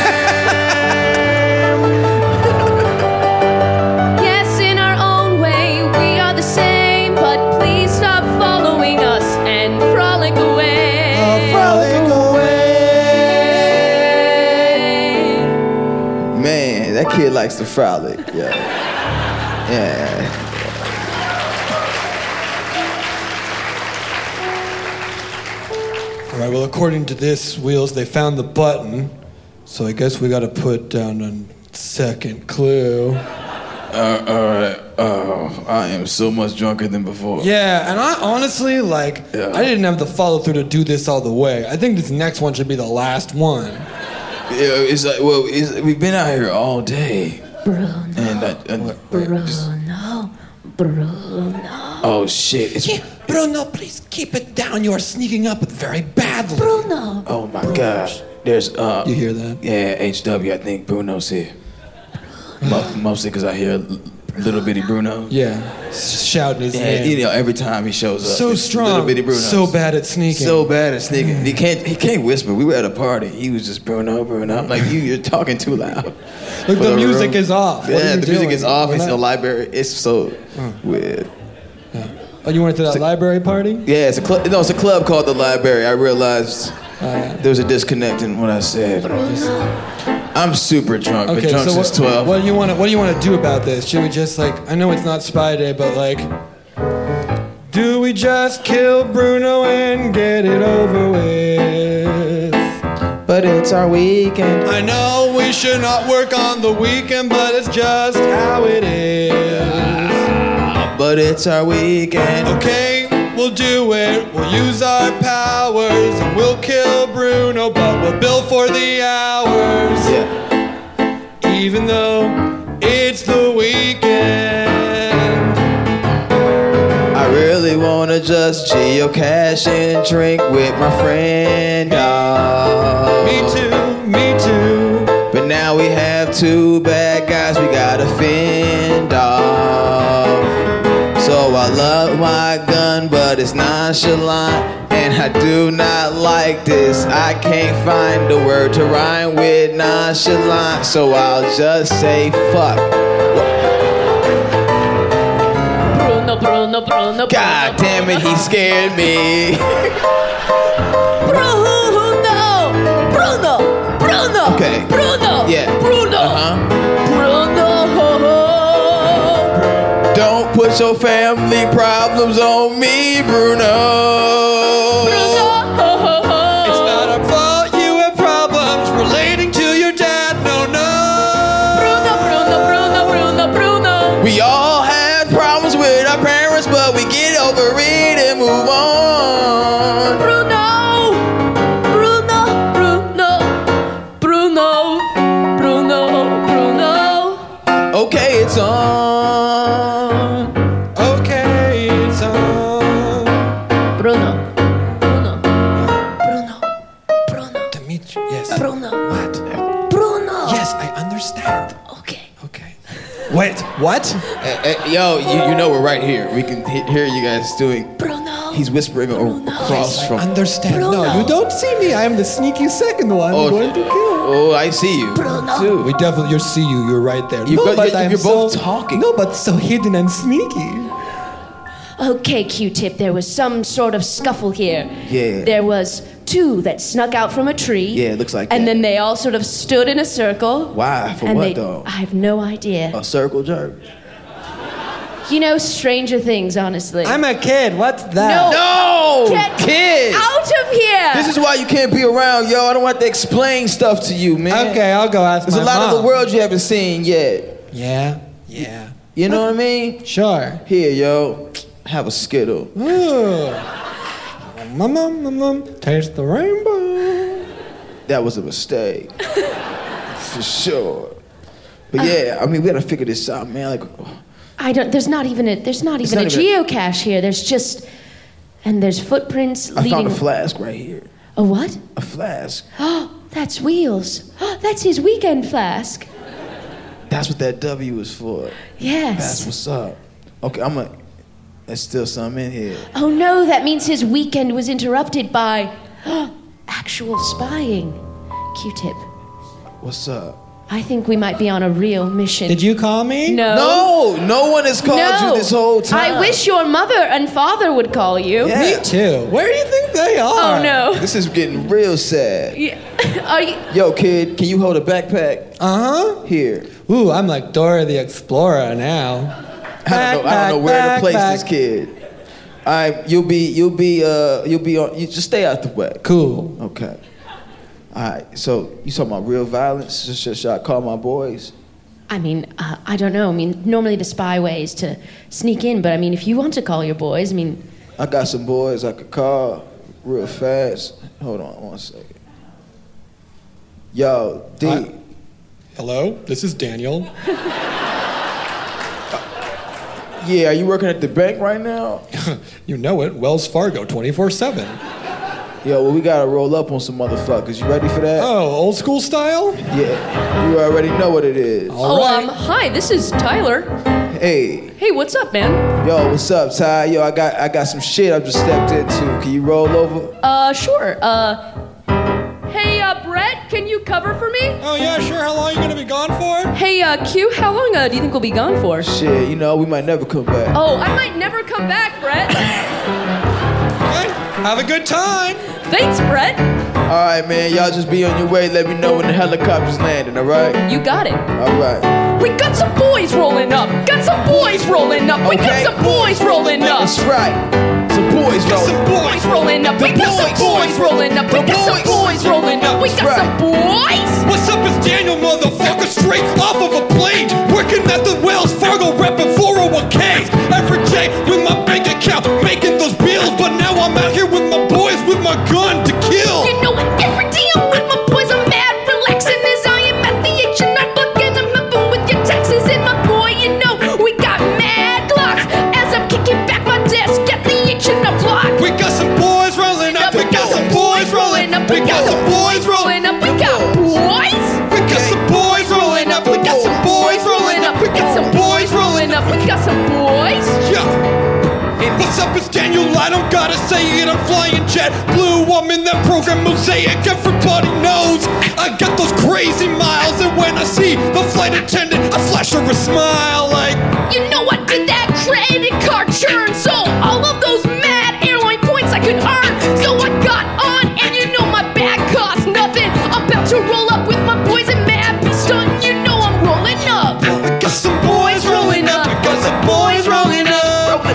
Yes, in our own way, we are the same. But please stop following us and frolic away. Frolic away. Man, that kid likes to frolic. Yeah. Yeah. All right, well, according to this, Wheels, they found the button, so I guess we gotta put down a second clue. I am so much drunker than before. Yeah, and I honestly, I didn't have the follow through to do this all the way. I think this next one should be the last one. Yeah, it's like, we've been out here all day. Bruno. Oh shit! Bruno, please keep it down. You are sneaking up very badly. Bruno. Oh my gosh! There's You hear that? Yeah, HW. I think Bruno's here. Mostly because I hear little bitty Bruno. Yeah, shouting his name. You know, every time he shows up. So strong. Little bitty Bruno. So bad at sneaking. So bad at sneaking. He can't whisper. We were at a party. He was just Bruno. I'm like, you're talking too loud. Look, the music is off. Yeah, the music is off. It's in the library. It's so weird. Yeah. Oh, you went to that library party? Yeah, it's a club. No, it's a club called the Library. I realized there was a disconnect in what I said. I'm super drunk. Okay, been drunk so since 12. What do you want to do about this? Should we just I know it's not Spy Day, but do we just kill Bruno and get it over with? But it's our weekend. I know we should not work on the weekend, but it's just how it is. But it's our weekend. Okay, we'll do it. We'll use our powers and we'll kill Bruno, but we'll bill for the hours. Yeah. Even though it's the weekend. I really wanna just geocache and drink with my friend. Me too. But now we have two bad guys we gotta fend off. So I love my gun, but it's nonchalant, and I do not like this. I can't find a word to rhyme with nonchalant, so I'll just say fuck. Bruno. God damn it, he scared me. Bruno. Okay. Bruno. Yeah. Bruno. Bruno. Don't put your family problems on me, Bruno. It's not our fault you have problems relating to your dad, no. Bruno. We all have problems with our parents, but we get over it and move on. Bruno. Okay, it's on. Okay, it's on. Bruno. Dimitri, yes. Bruno. What? Bruno. Yes, I understand. Okay. Wait, what? Yo, you know we're right here. We can hear you guys doing. Bruno. He's whispering across from. Understand. Bruno. No, you don't see me. I am the sneaky second one going to kill. Oh, I see you. Bruno. Too. We definitely, you're right there. You're I'm both talking. No, but so hidden and sneaky. Okay, Q-Tip, there was some sort of scuffle here. Yeah. There was two that snuck out from a tree. Yeah, it looks like And that. then they all sort of stood in a circle. Why? For and what they, though? I have no idea. A circle jerk. You know, Stranger Things, honestly. I'm a kid. What's that? No! Get Kids! out of here! This is why you can't be around, yo. I don't have to explain stuff to you, man. Okay, I'll go ask There's my a lot mom. of the world you haven't seen yet. Yeah. You know what I mean? Sure. Here, yo. Have a Skittle. Ooh. Mom, taste the rainbow. That was a mistake. For sure. But yeah, I mean, we gotta figure this out, man. There's not even a geocache here. There's footprints I leading. found a flask right here. A what? A flask. Oh, that's Wheels. That's his weekend flask. That's what that W is for. Yes. That's what's up. Okay, there's still something in here. Oh no, that means his weekend was interrupted by actual spying. Q-Tip, What's up? I think we might be on a real mission. Did you call me? No one has called you this whole time. I wish your mother and father would call you. Yeah. Me too. Where do you think they are? Oh no. This is getting real sad. Yeah. Are you? Yo, kid, can you hold a backpack? Here. Ooh, I'm like Dora the Explorer now. I don't know where to place this kid. All right, you'll be on. You just stay out the way. Cool. Okay. All right. So you talking about real violence? Should I call my boys? I mean, I don't know. I mean, normally the spy way is to sneak in, but I mean, if you want to call your boys, I mean... I got some boys I could call real fast. Hold on 1 second. Yo, D. Hello, this is Daniel. Yeah, are you working at the bank right now? You know it, Wells Fargo, 24/7. Yo, well, we gotta roll up on some motherfuckers. You ready for that? Oh, old school style? Yeah, you already know what it is. All right. Hi, this is Tyler. Hey. Hey, what's up, man? Yo, what's up, Ty? Yo, I got some shit I just stepped into. Can you roll over? Sure. Hey, Brett, can you cover for me? Oh, yeah, sure. How long are you going to be gone for? Hey, Q, how long do you think we'll be gone for? Shit, you know, we might never come back. Oh, I might never come back, Brett. Okay. Have a good time. Thanks, Brett. All right, man, y'all just be on your way. Let me know when the helicopter's landing, all right? You got it. All right. We got some boys rolling up. Got some boys rolling up. We got some boys rolling up. That's right. Some boys rolling up. We got some boys rolling up. We got some boys rolling up. We got some boys. What's up, it's Daniel, motherfucker, straight off of a plane. Working at the Wells Fargo, repping 401ks. Every day with my bank account, making those bills. But now I'm out here with my boys, with my gun to kill. You know, every day I'm with my boys, I'm mad, relaxing as I am at the H&R Block, and I'm helping with your taxes. And my boy, you know, we got mad glocks as I'm kicking back my desk at the H&R Block. We got some boys rolling up. We got some boys rolling up. We got some boys rolling up. We got boys. We got some boys rolling up. We got some boys rolling up. We got some boys rolling up. We got some boys. Yeah. What's up, it's Daniel, I don't gotta say it, I'm flying jet blue, I'm in that program Mosaic, everybody knows I got those crazy miles, and when I see the flight attendant, I flash her a smile like, you know I did that credit card churn, so all of those mad airline points I could earn, so I got on, and you know my bag costs nothing, I'm about to roll up with my boys and mad be stunned, you know I'm rolling up. We got some boys rolling up, we got some boys rolling up,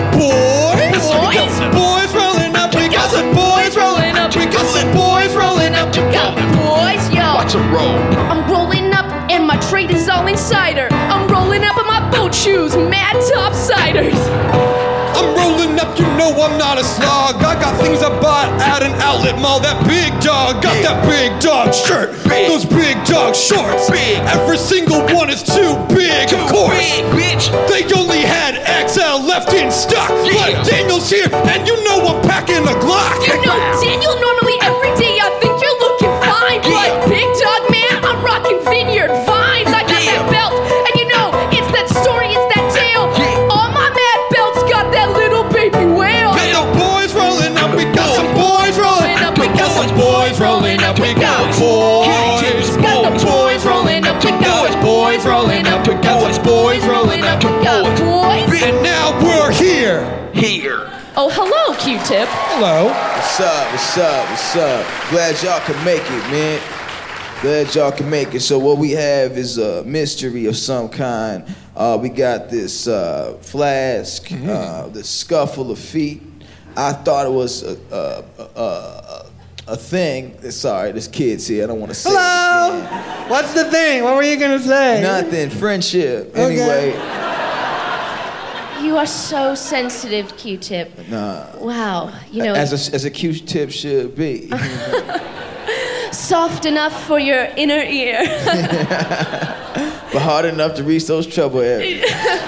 boys rolling up, we got some boys rolling up, we got some boys rolling up, we got boys, yo. Watch 'em roll. I'm rolling up and my trade is all insider. I'm rolling up in my boat shoes, mad topsiders. I'm rolling up, you know I'm not a slog. I got things I bought at an outlet mall. That big dog, got that big dog shirt, those big dog shorts. Every single one is too big, of course. They only had XL left in stock. But Daniel's here, and you know I'm packing a Glock. You know, Daniel, normally every day I think you're looking fine. But big dog, man, I'm rocking Vineyard Vines. I got that belt, and you know, it's that story, it's that tale. All my mad belts got that little baby whale. We got boys rolling up, we got some boys rolling up, we got some boys rolling up, we got boys. Got the boys rolling up, we got boys rolling up, we got boys rolling up, we got boys. and now we're here. Oh, hello, Q-Tip. Hello. What's up? What's up? What's up? Glad y'all can make it, man. Glad y'all can make it. So what we have is a mystery of some kind. We got this flask, the scuffle of feet. I thought it was a thing. Sorry, this kid's here. I don't want to say it again. What's the thing? What were you gonna say? Nothing. Friendship. Anyway. You are so sensitive, Q-Tip. Nah. Wow. You know, As a Q-tip should be. soft enough for your inner ear. But hard enough to reach those trouble areas.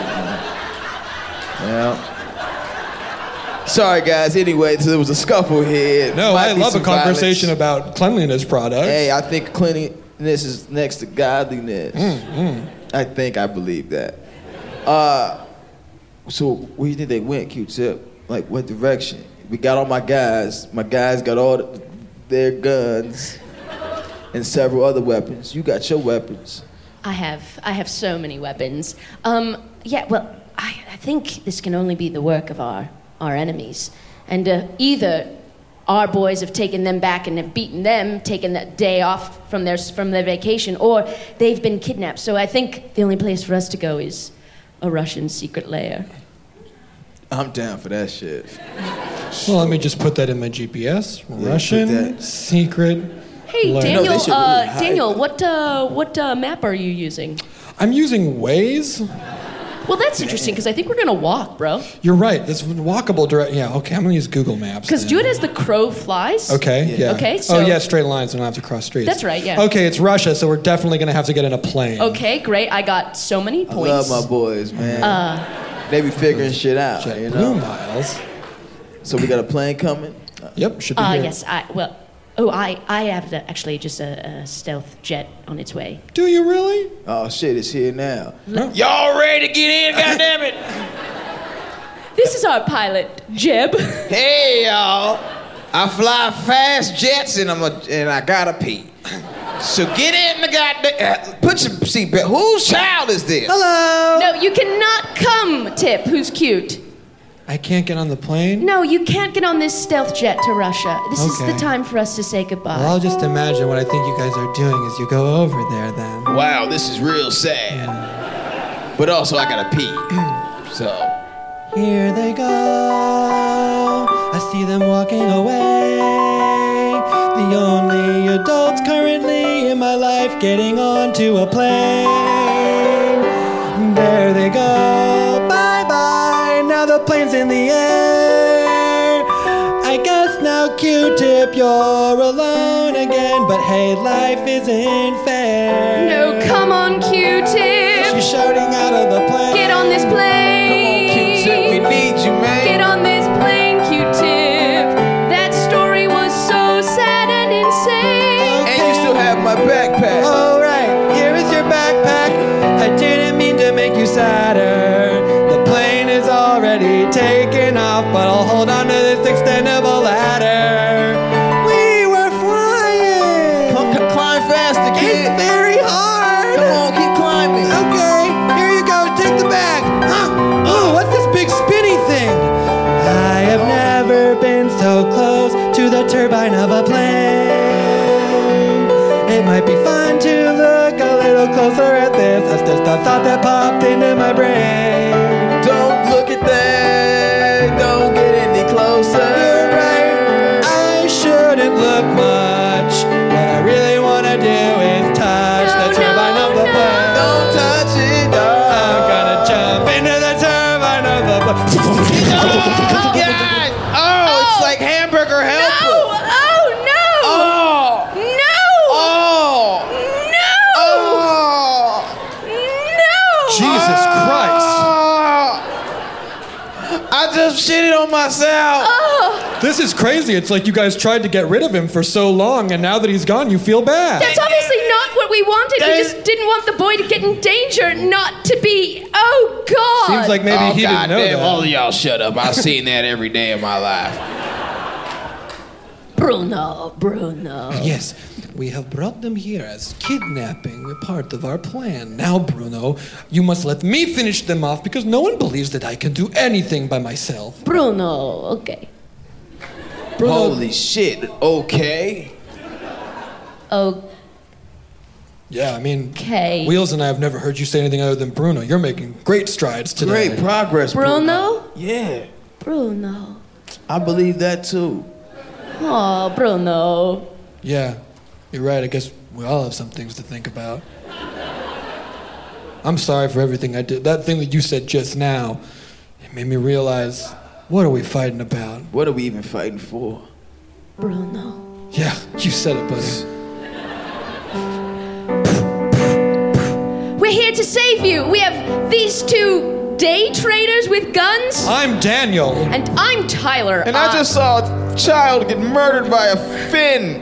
Yeah. Sorry, guys. Anyway, so there was a scuffle here. No, Might I be love a some conversation violence. about cleanliness products. Hey, I think cleanliness is next to godliness. I believe that. So where do you think they went, Q-Tip? Like, what direction? We got all my guys. My guys got all their guns and several other weapons. You got your weapons. I have so many weapons. Yeah, well, I think this can only be the work of our enemies. And either our boys have taken them back and have beaten them, taken that day off from their vacation, or they've been kidnapped. So I think the only place for us to go is a Russian secret lair. I'm down for that shit. Well, let me just put that in my GPS. Russian secret Hey, lair. Daniel. No, they should really hide Daniel, what map are you using? I'm using Waze. Well, that's interesting because I think we're gonna walk, bro. You're right. This walkable direct. Yeah. Okay. I'm gonna use Google Maps. Because then. do it as the crow flies. Okay. Yeah. Okay, so- Oh yeah, straight lines. We don't have to cross streets. That's right, yeah. Okay, it's Russia, so we're definitely gonna have to get in a plane. Okay, great. I got so many I points. love my boys, man. They be figuring shit out, you Blue know. miles. So we got a plane coming. Yep. Should be here. Yes. I have actually just a stealth jet on its way. Do you really? Oh shit, it's here now. No. Y'all ready to get in? Goddamn it! This is our pilot, Jeb. Hey y'all, I fly fast jets and I gotta pee. So get in the goddamn. Put your seatbelt. Whose child is this? Hello. No, you cannot come, Tip, who's cute. I can't get on the plane. No, you can't get on this stealth jet to Russia. This is Okay. the time for us to say goodbye. Well, I'll just imagine what I think you guys are doing is you go over there then. Wow, this is real sad. But also I gotta pee. So. Here they go. I see them walking away. The only adults currently in my life getting onto a plane. There they go. Bye bye. Now the plane's in the air. I guess now Q-Tip, you're alone again. But hey, life isn't fair. No, come on, Q-Tip. She's shouting out of the plane. Get on this plane. Come on, Q-Tip, we need you, man. Get on this plane, Q-Tip. That story was so sad and insane. And you still have my backpack. All right, here is your backpack. I didn't mean to make you sadder. The plane is already taken off, but I'll hold on to this extendable ladder. We were flying. Climb faster, kid. It's very hard. Come on, keep climbing. Okay, here you go. Take the bag. Huh? Oh, what's this big spinny thing? I have never been so close to the turbine of a plane. It might be fun to look a little closer at this. That's just a thought that popped into my brain. Don't look at that. Don't get any closer. You're right. I shouldn't look much. What I really want to do is touch the turbine of the plane. Don't touch it, dog. I'm gonna jump into the turbine of the plane. Oh, God. Oh, it's like hamburger helper. Oh, no. Oh. No. Oh. No. Oh. No. Jesus Christ. I just shitted on myself. This is crazy. It's like you guys tried to get rid of him for so long, and now that he's gone, you feel bad. That's obviously not what we wanted. We just didn't want the boy to get in danger, not to be. Oh, God. Seems like maybe he didn't know goddamn, that. all of y'all shut up. I've seen that every day of my life. Bruno. Yes, we have brought them here as kidnapping a part of our plan. Now, Bruno, you must let me finish them off because no one believes that I can do anything by myself. Bruno. Okay. Bruno, Holy shit. Okay. Okay. yeah, I mean, Okay. Wheels and I have never heard you say anything other than Bruno. You're making great strides today. Great progress, Bruno? Yeah, Bruno. I believe that too. Oh, Bruno. Yeah, you're right. I guess we all have some things to think about. I'm sorry for everything I did. That thing that you said just now, it made me realize, what are we fighting about? What are we even fighting for? Bruno. Yeah, you said it, buddy. We're here to save you. We have these two day traders with guns. I'm Daniel. And I'm Tyler. And I just saw a child get murdered by a Finn.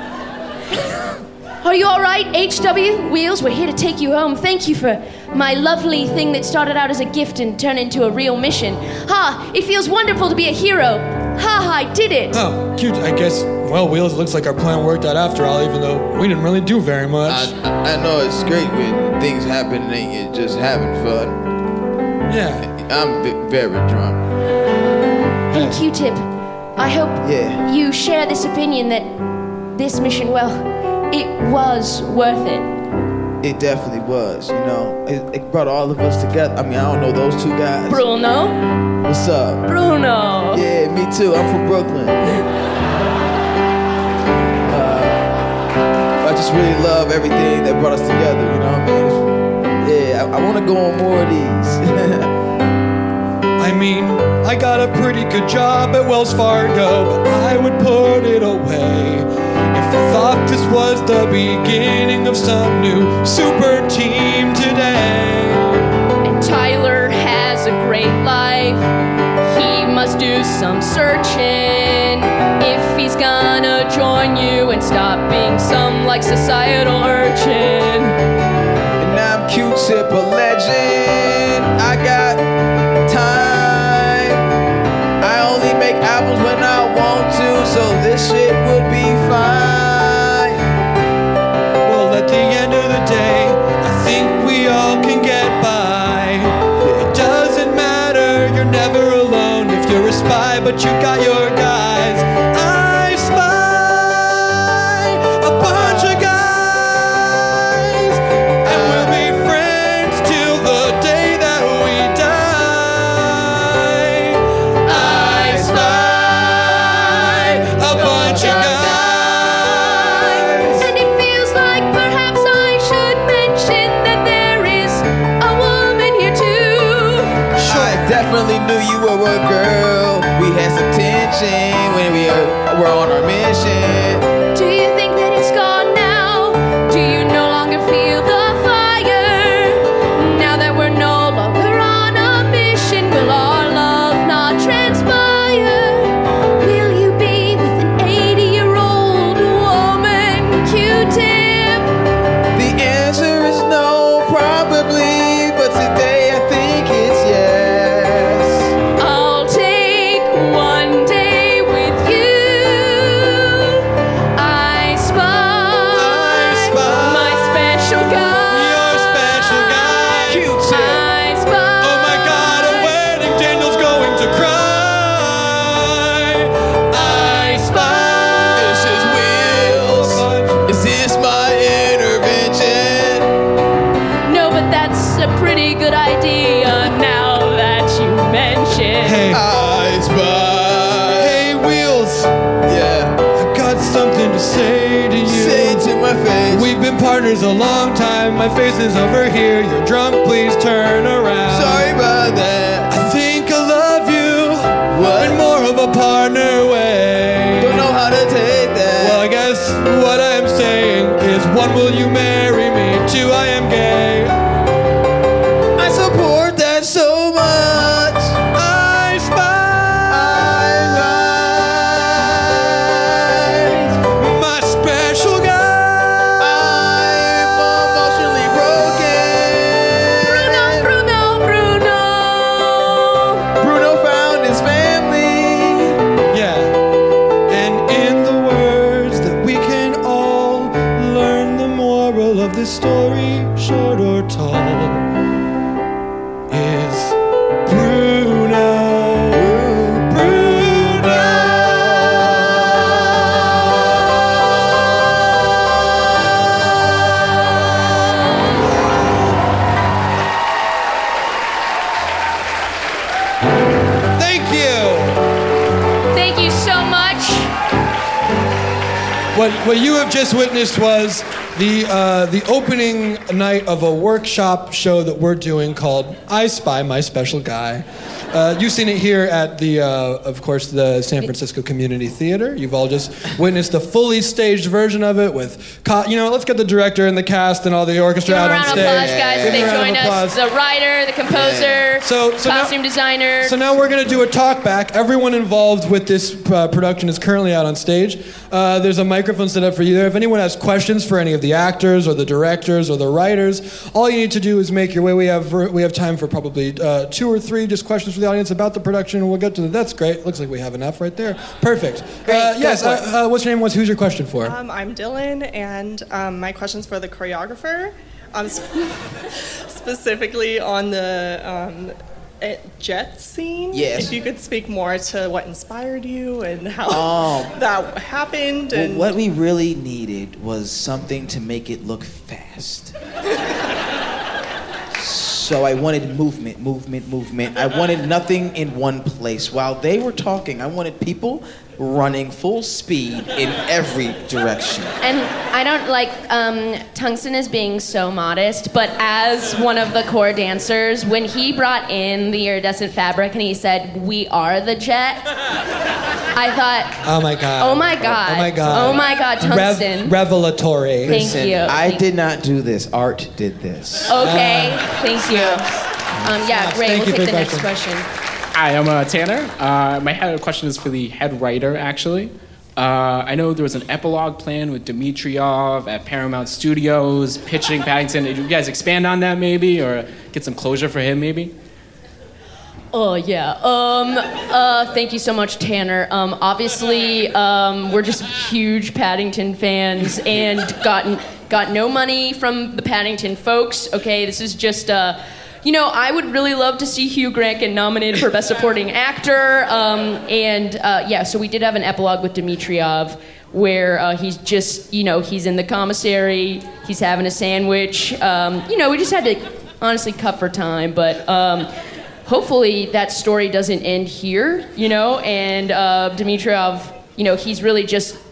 Are you all right, HW Wheels? We're here to take you home. Thank you for my lovely thing that started out as a gift and turned into a real mission. Ha! It feels wonderful to be a hero. Ha! I did it. Oh, cute. I guess, well, Wheels, it looks like our plan worked out after all, even though we didn't really do very much. I know it's great when things happen and you're just having fun. Yeah. I'm very drunk. And Q-Tip, I hope Yeah. you share this opinion that this mission, well, it was worth it. It definitely was, you know. It brought all of us together. I mean, I don't know those two guys. Bruno? What's up? Bruno. Yeah, me too. I'm from Brooklyn. I just really love everything that brought us together, you know what I mean? Yeah, I want to go on more of these. I mean, I got a pretty good job at Wells Fargo, but I would put it away if I thought this was the beginning of some new super team today. And Tyler has a great life. He must do some searching if he's gonna join you and stop being some like societal urchin. And I'm Q-Tip, a legend. I got time. I only make albums when I want to, so this shit would be fine. Well, at the end of the day, I think we all can get by. It doesn't matter, you're never alone if you're a spy, but you got your guys. I spy a bunch of guys, and we'll be friends till the day that we die. I spy a bunch of guys. And it feels like perhaps I should mention that there is a woman here too. I definitely knew you were a girl. We had some tension when we were on our mission. Do you think that it's gone now? Do you no longer feel the fire? Now that we're no longer on a mission, will our love not transpire? Will you be with an 80-year-old woman, Q-Tip? The answer is no, probably, but today I think it's yes. I'll take one day with you. I spy my special guy. Your special guy. Q-Tip. I spy. Oh my God, a wedding, Daniel's going to cry. I spy. This is Wheels. Is this my intervention? No, but that's a pretty good idea now that you mention. Hey, I spy. hey, Wheels, Yeah. I got something to say to you. Say it to my face. We've been partners a long time. My face is over here. You're drunk, please turn around. Sorry about that. I think I love you What? in more of a partner way. Don't know how to take that. Well, I guess what I'm saying is, one, will you marry me? Two, I am gay. I support that so much. I spy my special guy. I'm emotionally broken. Bruno. Bruno found his family. Yeah. And in the words that we can all learn, the moral of this story, short or tall, is Bruno. Thank you. Thank you so much. What you have just witnessed was the opening night of a workshop show that we're doing called I Spy My Special Guy. You've seen it here at the, of course, the San Francisco Community Theater. You've all just witnessed a fully staged version of it with, let's get the director and the cast and all the orchestra Give out them a on round of stage. applause, guys. Give They them a round join of us. applause. The writer, the composer, So costume designer. So now we're going to do a talk back. Everyone involved with this production is currently out on stage. There's a microphone set up for you there. If anyone has questions for any of the actors or the directors or the writers, all you need to do is make your way. We have time for probably 2 or 3 just questions for the audience about the production, and we'll get to that. That's great. Looks like we have enough right there. Perfect. Yes. What's your name? Who's your question for? I'm Dylan, and my question's for the choreographer. Specifically on the jet scene. Yes. If you could speak more to what inspired you and how that happened. Well, And what we really needed was something to make it look fast. So I wanted movement. I wanted nothing in one place. While they were talking, I wanted people running full speed in every direction. And I don't like, Tungsten is being so modest, but as one of the core dancers, when he brought in the iridescent fabric and he said, "We are the jet," I thought, Oh my God. oh my God. Oh my God. Oh my God, Tungsten. Revelatory. Thank Listen, you. I did not do this. Art did this. Okay, thank you. Yeah, great, Thank we'll you take for the your next question. Hi, I'm Tanner. My question is for the head writer, actually. I know there was an epilogue plan with Dimitrov at Paramount Studios pitching Paddington. Did you guys expand on that maybe, or get some closure for him maybe? Oh, yeah. Thank you so much, Tanner. Obviously, we're just huge Paddington fans and got no money from the Paddington folks. Okay, this is just, I would really love to see Hugh Grant get nominated for Best Supporting Actor. So we did have an epilogue with Dimitrov where he's just, he's in the commissary, he's having a sandwich. We just had to honestly cut for time, but hopefully that story doesn't end here, and Dimitrov, he's really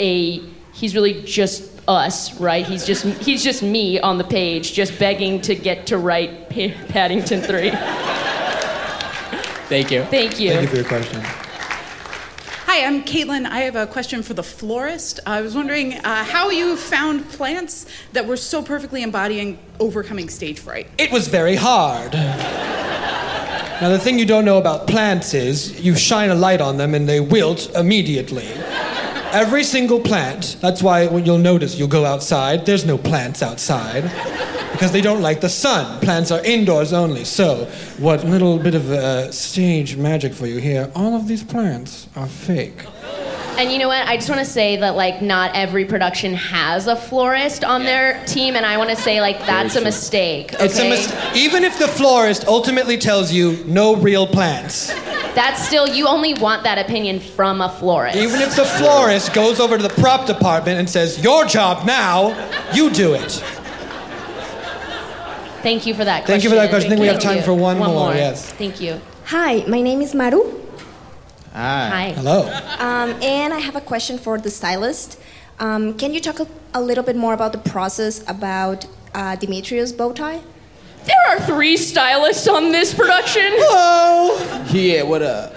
just us, right? He's just me on the page, just begging to get to write Paddington 3. Thank you. Thank you. Thank you for your question. Hi, I'm Caitlin. I have a question for the florist. I was wondering how you found plants that were so perfectly embodying overcoming stage fright. It was very hard. Now, the thing you don't know about plants is you shine a light on them and they wilt immediately. Every single plant. That's why when you'll notice, you'll go outside, there's no plants outside because they don't like the sun. Plants are indoors only. So, what little bit of stage magic for you here, all of these plants are fake. And you know what? I just want to say that, not every production has a florist on their team, and I want to say, that's a mistake, okay? It's a mistake. Even if the florist ultimately tells you no real plants. That's still, you only want that opinion from a florist. Even if the florist goes over to the prop department and says, "Your job now, you do it." Thank you for that question. Thank you for that question. I think we have Thank time you. for one more. more. Yes. Thank you. Hi, my name is Maru. Hi. Hello. And I have a question for the stylist. Can you talk a little bit more about the process about Dimitrios' bow tie? There are 3 stylists on this production. Hello. Yeah, what up?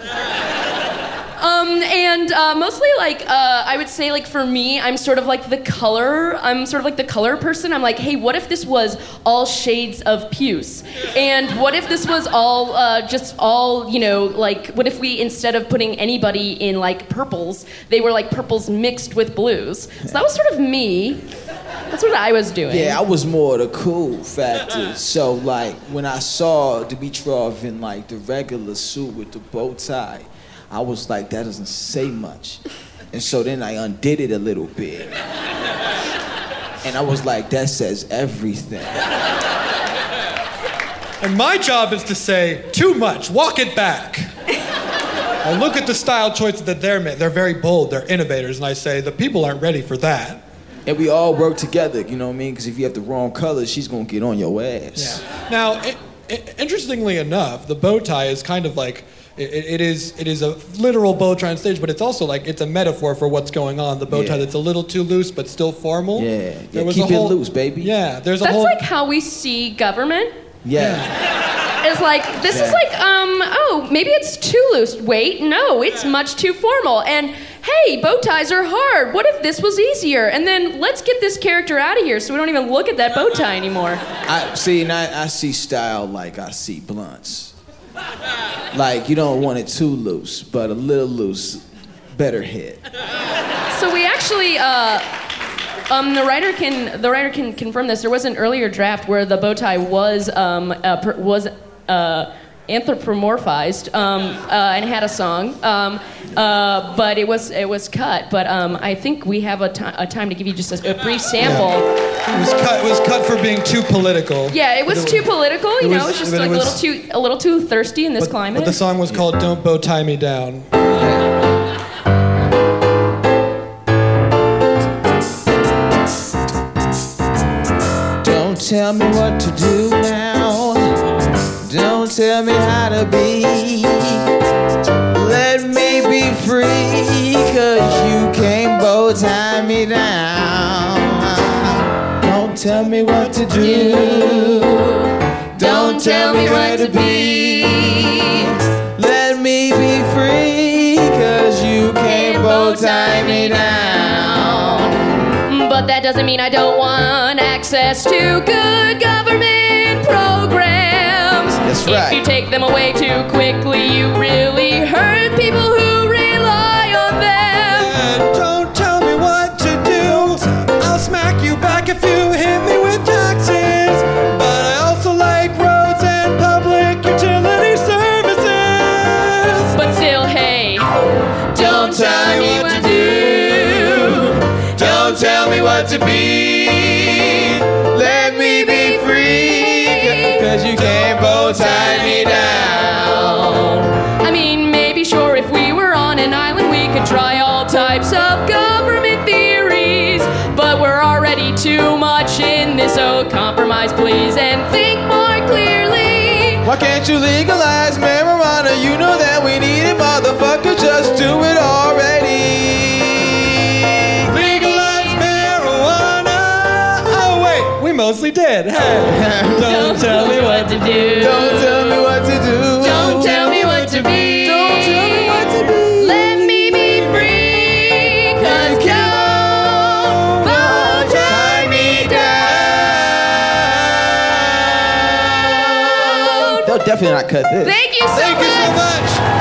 Mostly I would say for me, I'm sort of like the color person. I'm like, hey, what if this was all shades of puce? And what if this was all what if we, instead of putting anybody in purples, they were purples mixed with blues? So that was sort of me. That's what I was doing. Yeah, I was more the cool factor. So when I saw Dimitrov in the regular suit with the bow tie, I was like, that doesn't say much. And so then I undid it a little bit. And I was like, that says everything. And my job is to say, too much, walk it back. I look at the style choices that they're made. They're very bold, they're innovators, and I say, the people aren't ready for that. And we all work together, you know what I mean? Because if you have the wrong color, she's gonna get on your ass. Yeah. Now, interestingly enough, the bow tie is kind of it is a literal bow tie on stage, but it's also it's a metaphor for what's going on. The bow tie that's a little too loose but still formal. Yeah, keep it loose, baby. Yeah, there's a That's whole... how we see government. Yeah. It's this is maybe it's too loose. Wait, no, it's much too formal. And hey, bow ties are hard. What if this was easier? And then let's get this character out of here so we don't even look at that bow tie anymore. I see style like I see blunts. You don't want it too loose, but a little loose, better hit. So we actually, the writer can confirm this. There was an earlier draft where the bow tie was anthropomorphized and had a song, but it was cut. But I think we have a time to give you just a brief sample. Yeah. It was cut for being too political. Yeah, it was too political. It was just a little too thirsty in this climate. But the song was called "Don't Bow Tie Me Down." Don't tell me what to do now. Don't tell me how to be. Let me be free, 'cause you can't bow tie me down. Don't tell me what to do. Don't tell me where to be. Let me be free, 'cause you can't bow tie me down. But that doesn't mean I don't want access to good government programs. That's right. If you take them away too quickly, you really hurt people who rely on them. Don't tell me what to do. I'll smack you back if you hit me with taxes. But I also like roads and public utility services. But still, hey, don't tell me what to do. Don't tell me what to be. Let me be free, 'cause you can't bow tie me down. I mean, maybe sure, if we were on an island, we could try all types of government theories. But we're already too much in this, so compromise, please, and think more clearly. Why can't you legalize marijuana? You know that we need it, motherfucker. Just do it already. Mostly did. Hey, don't tell me what to do. Don't tell me what to do. Don't tell me what to be. Don't tell me what to be. Let me be free, 'cause don't bow tie me down. They'll definitely not cut this. Thank you so much.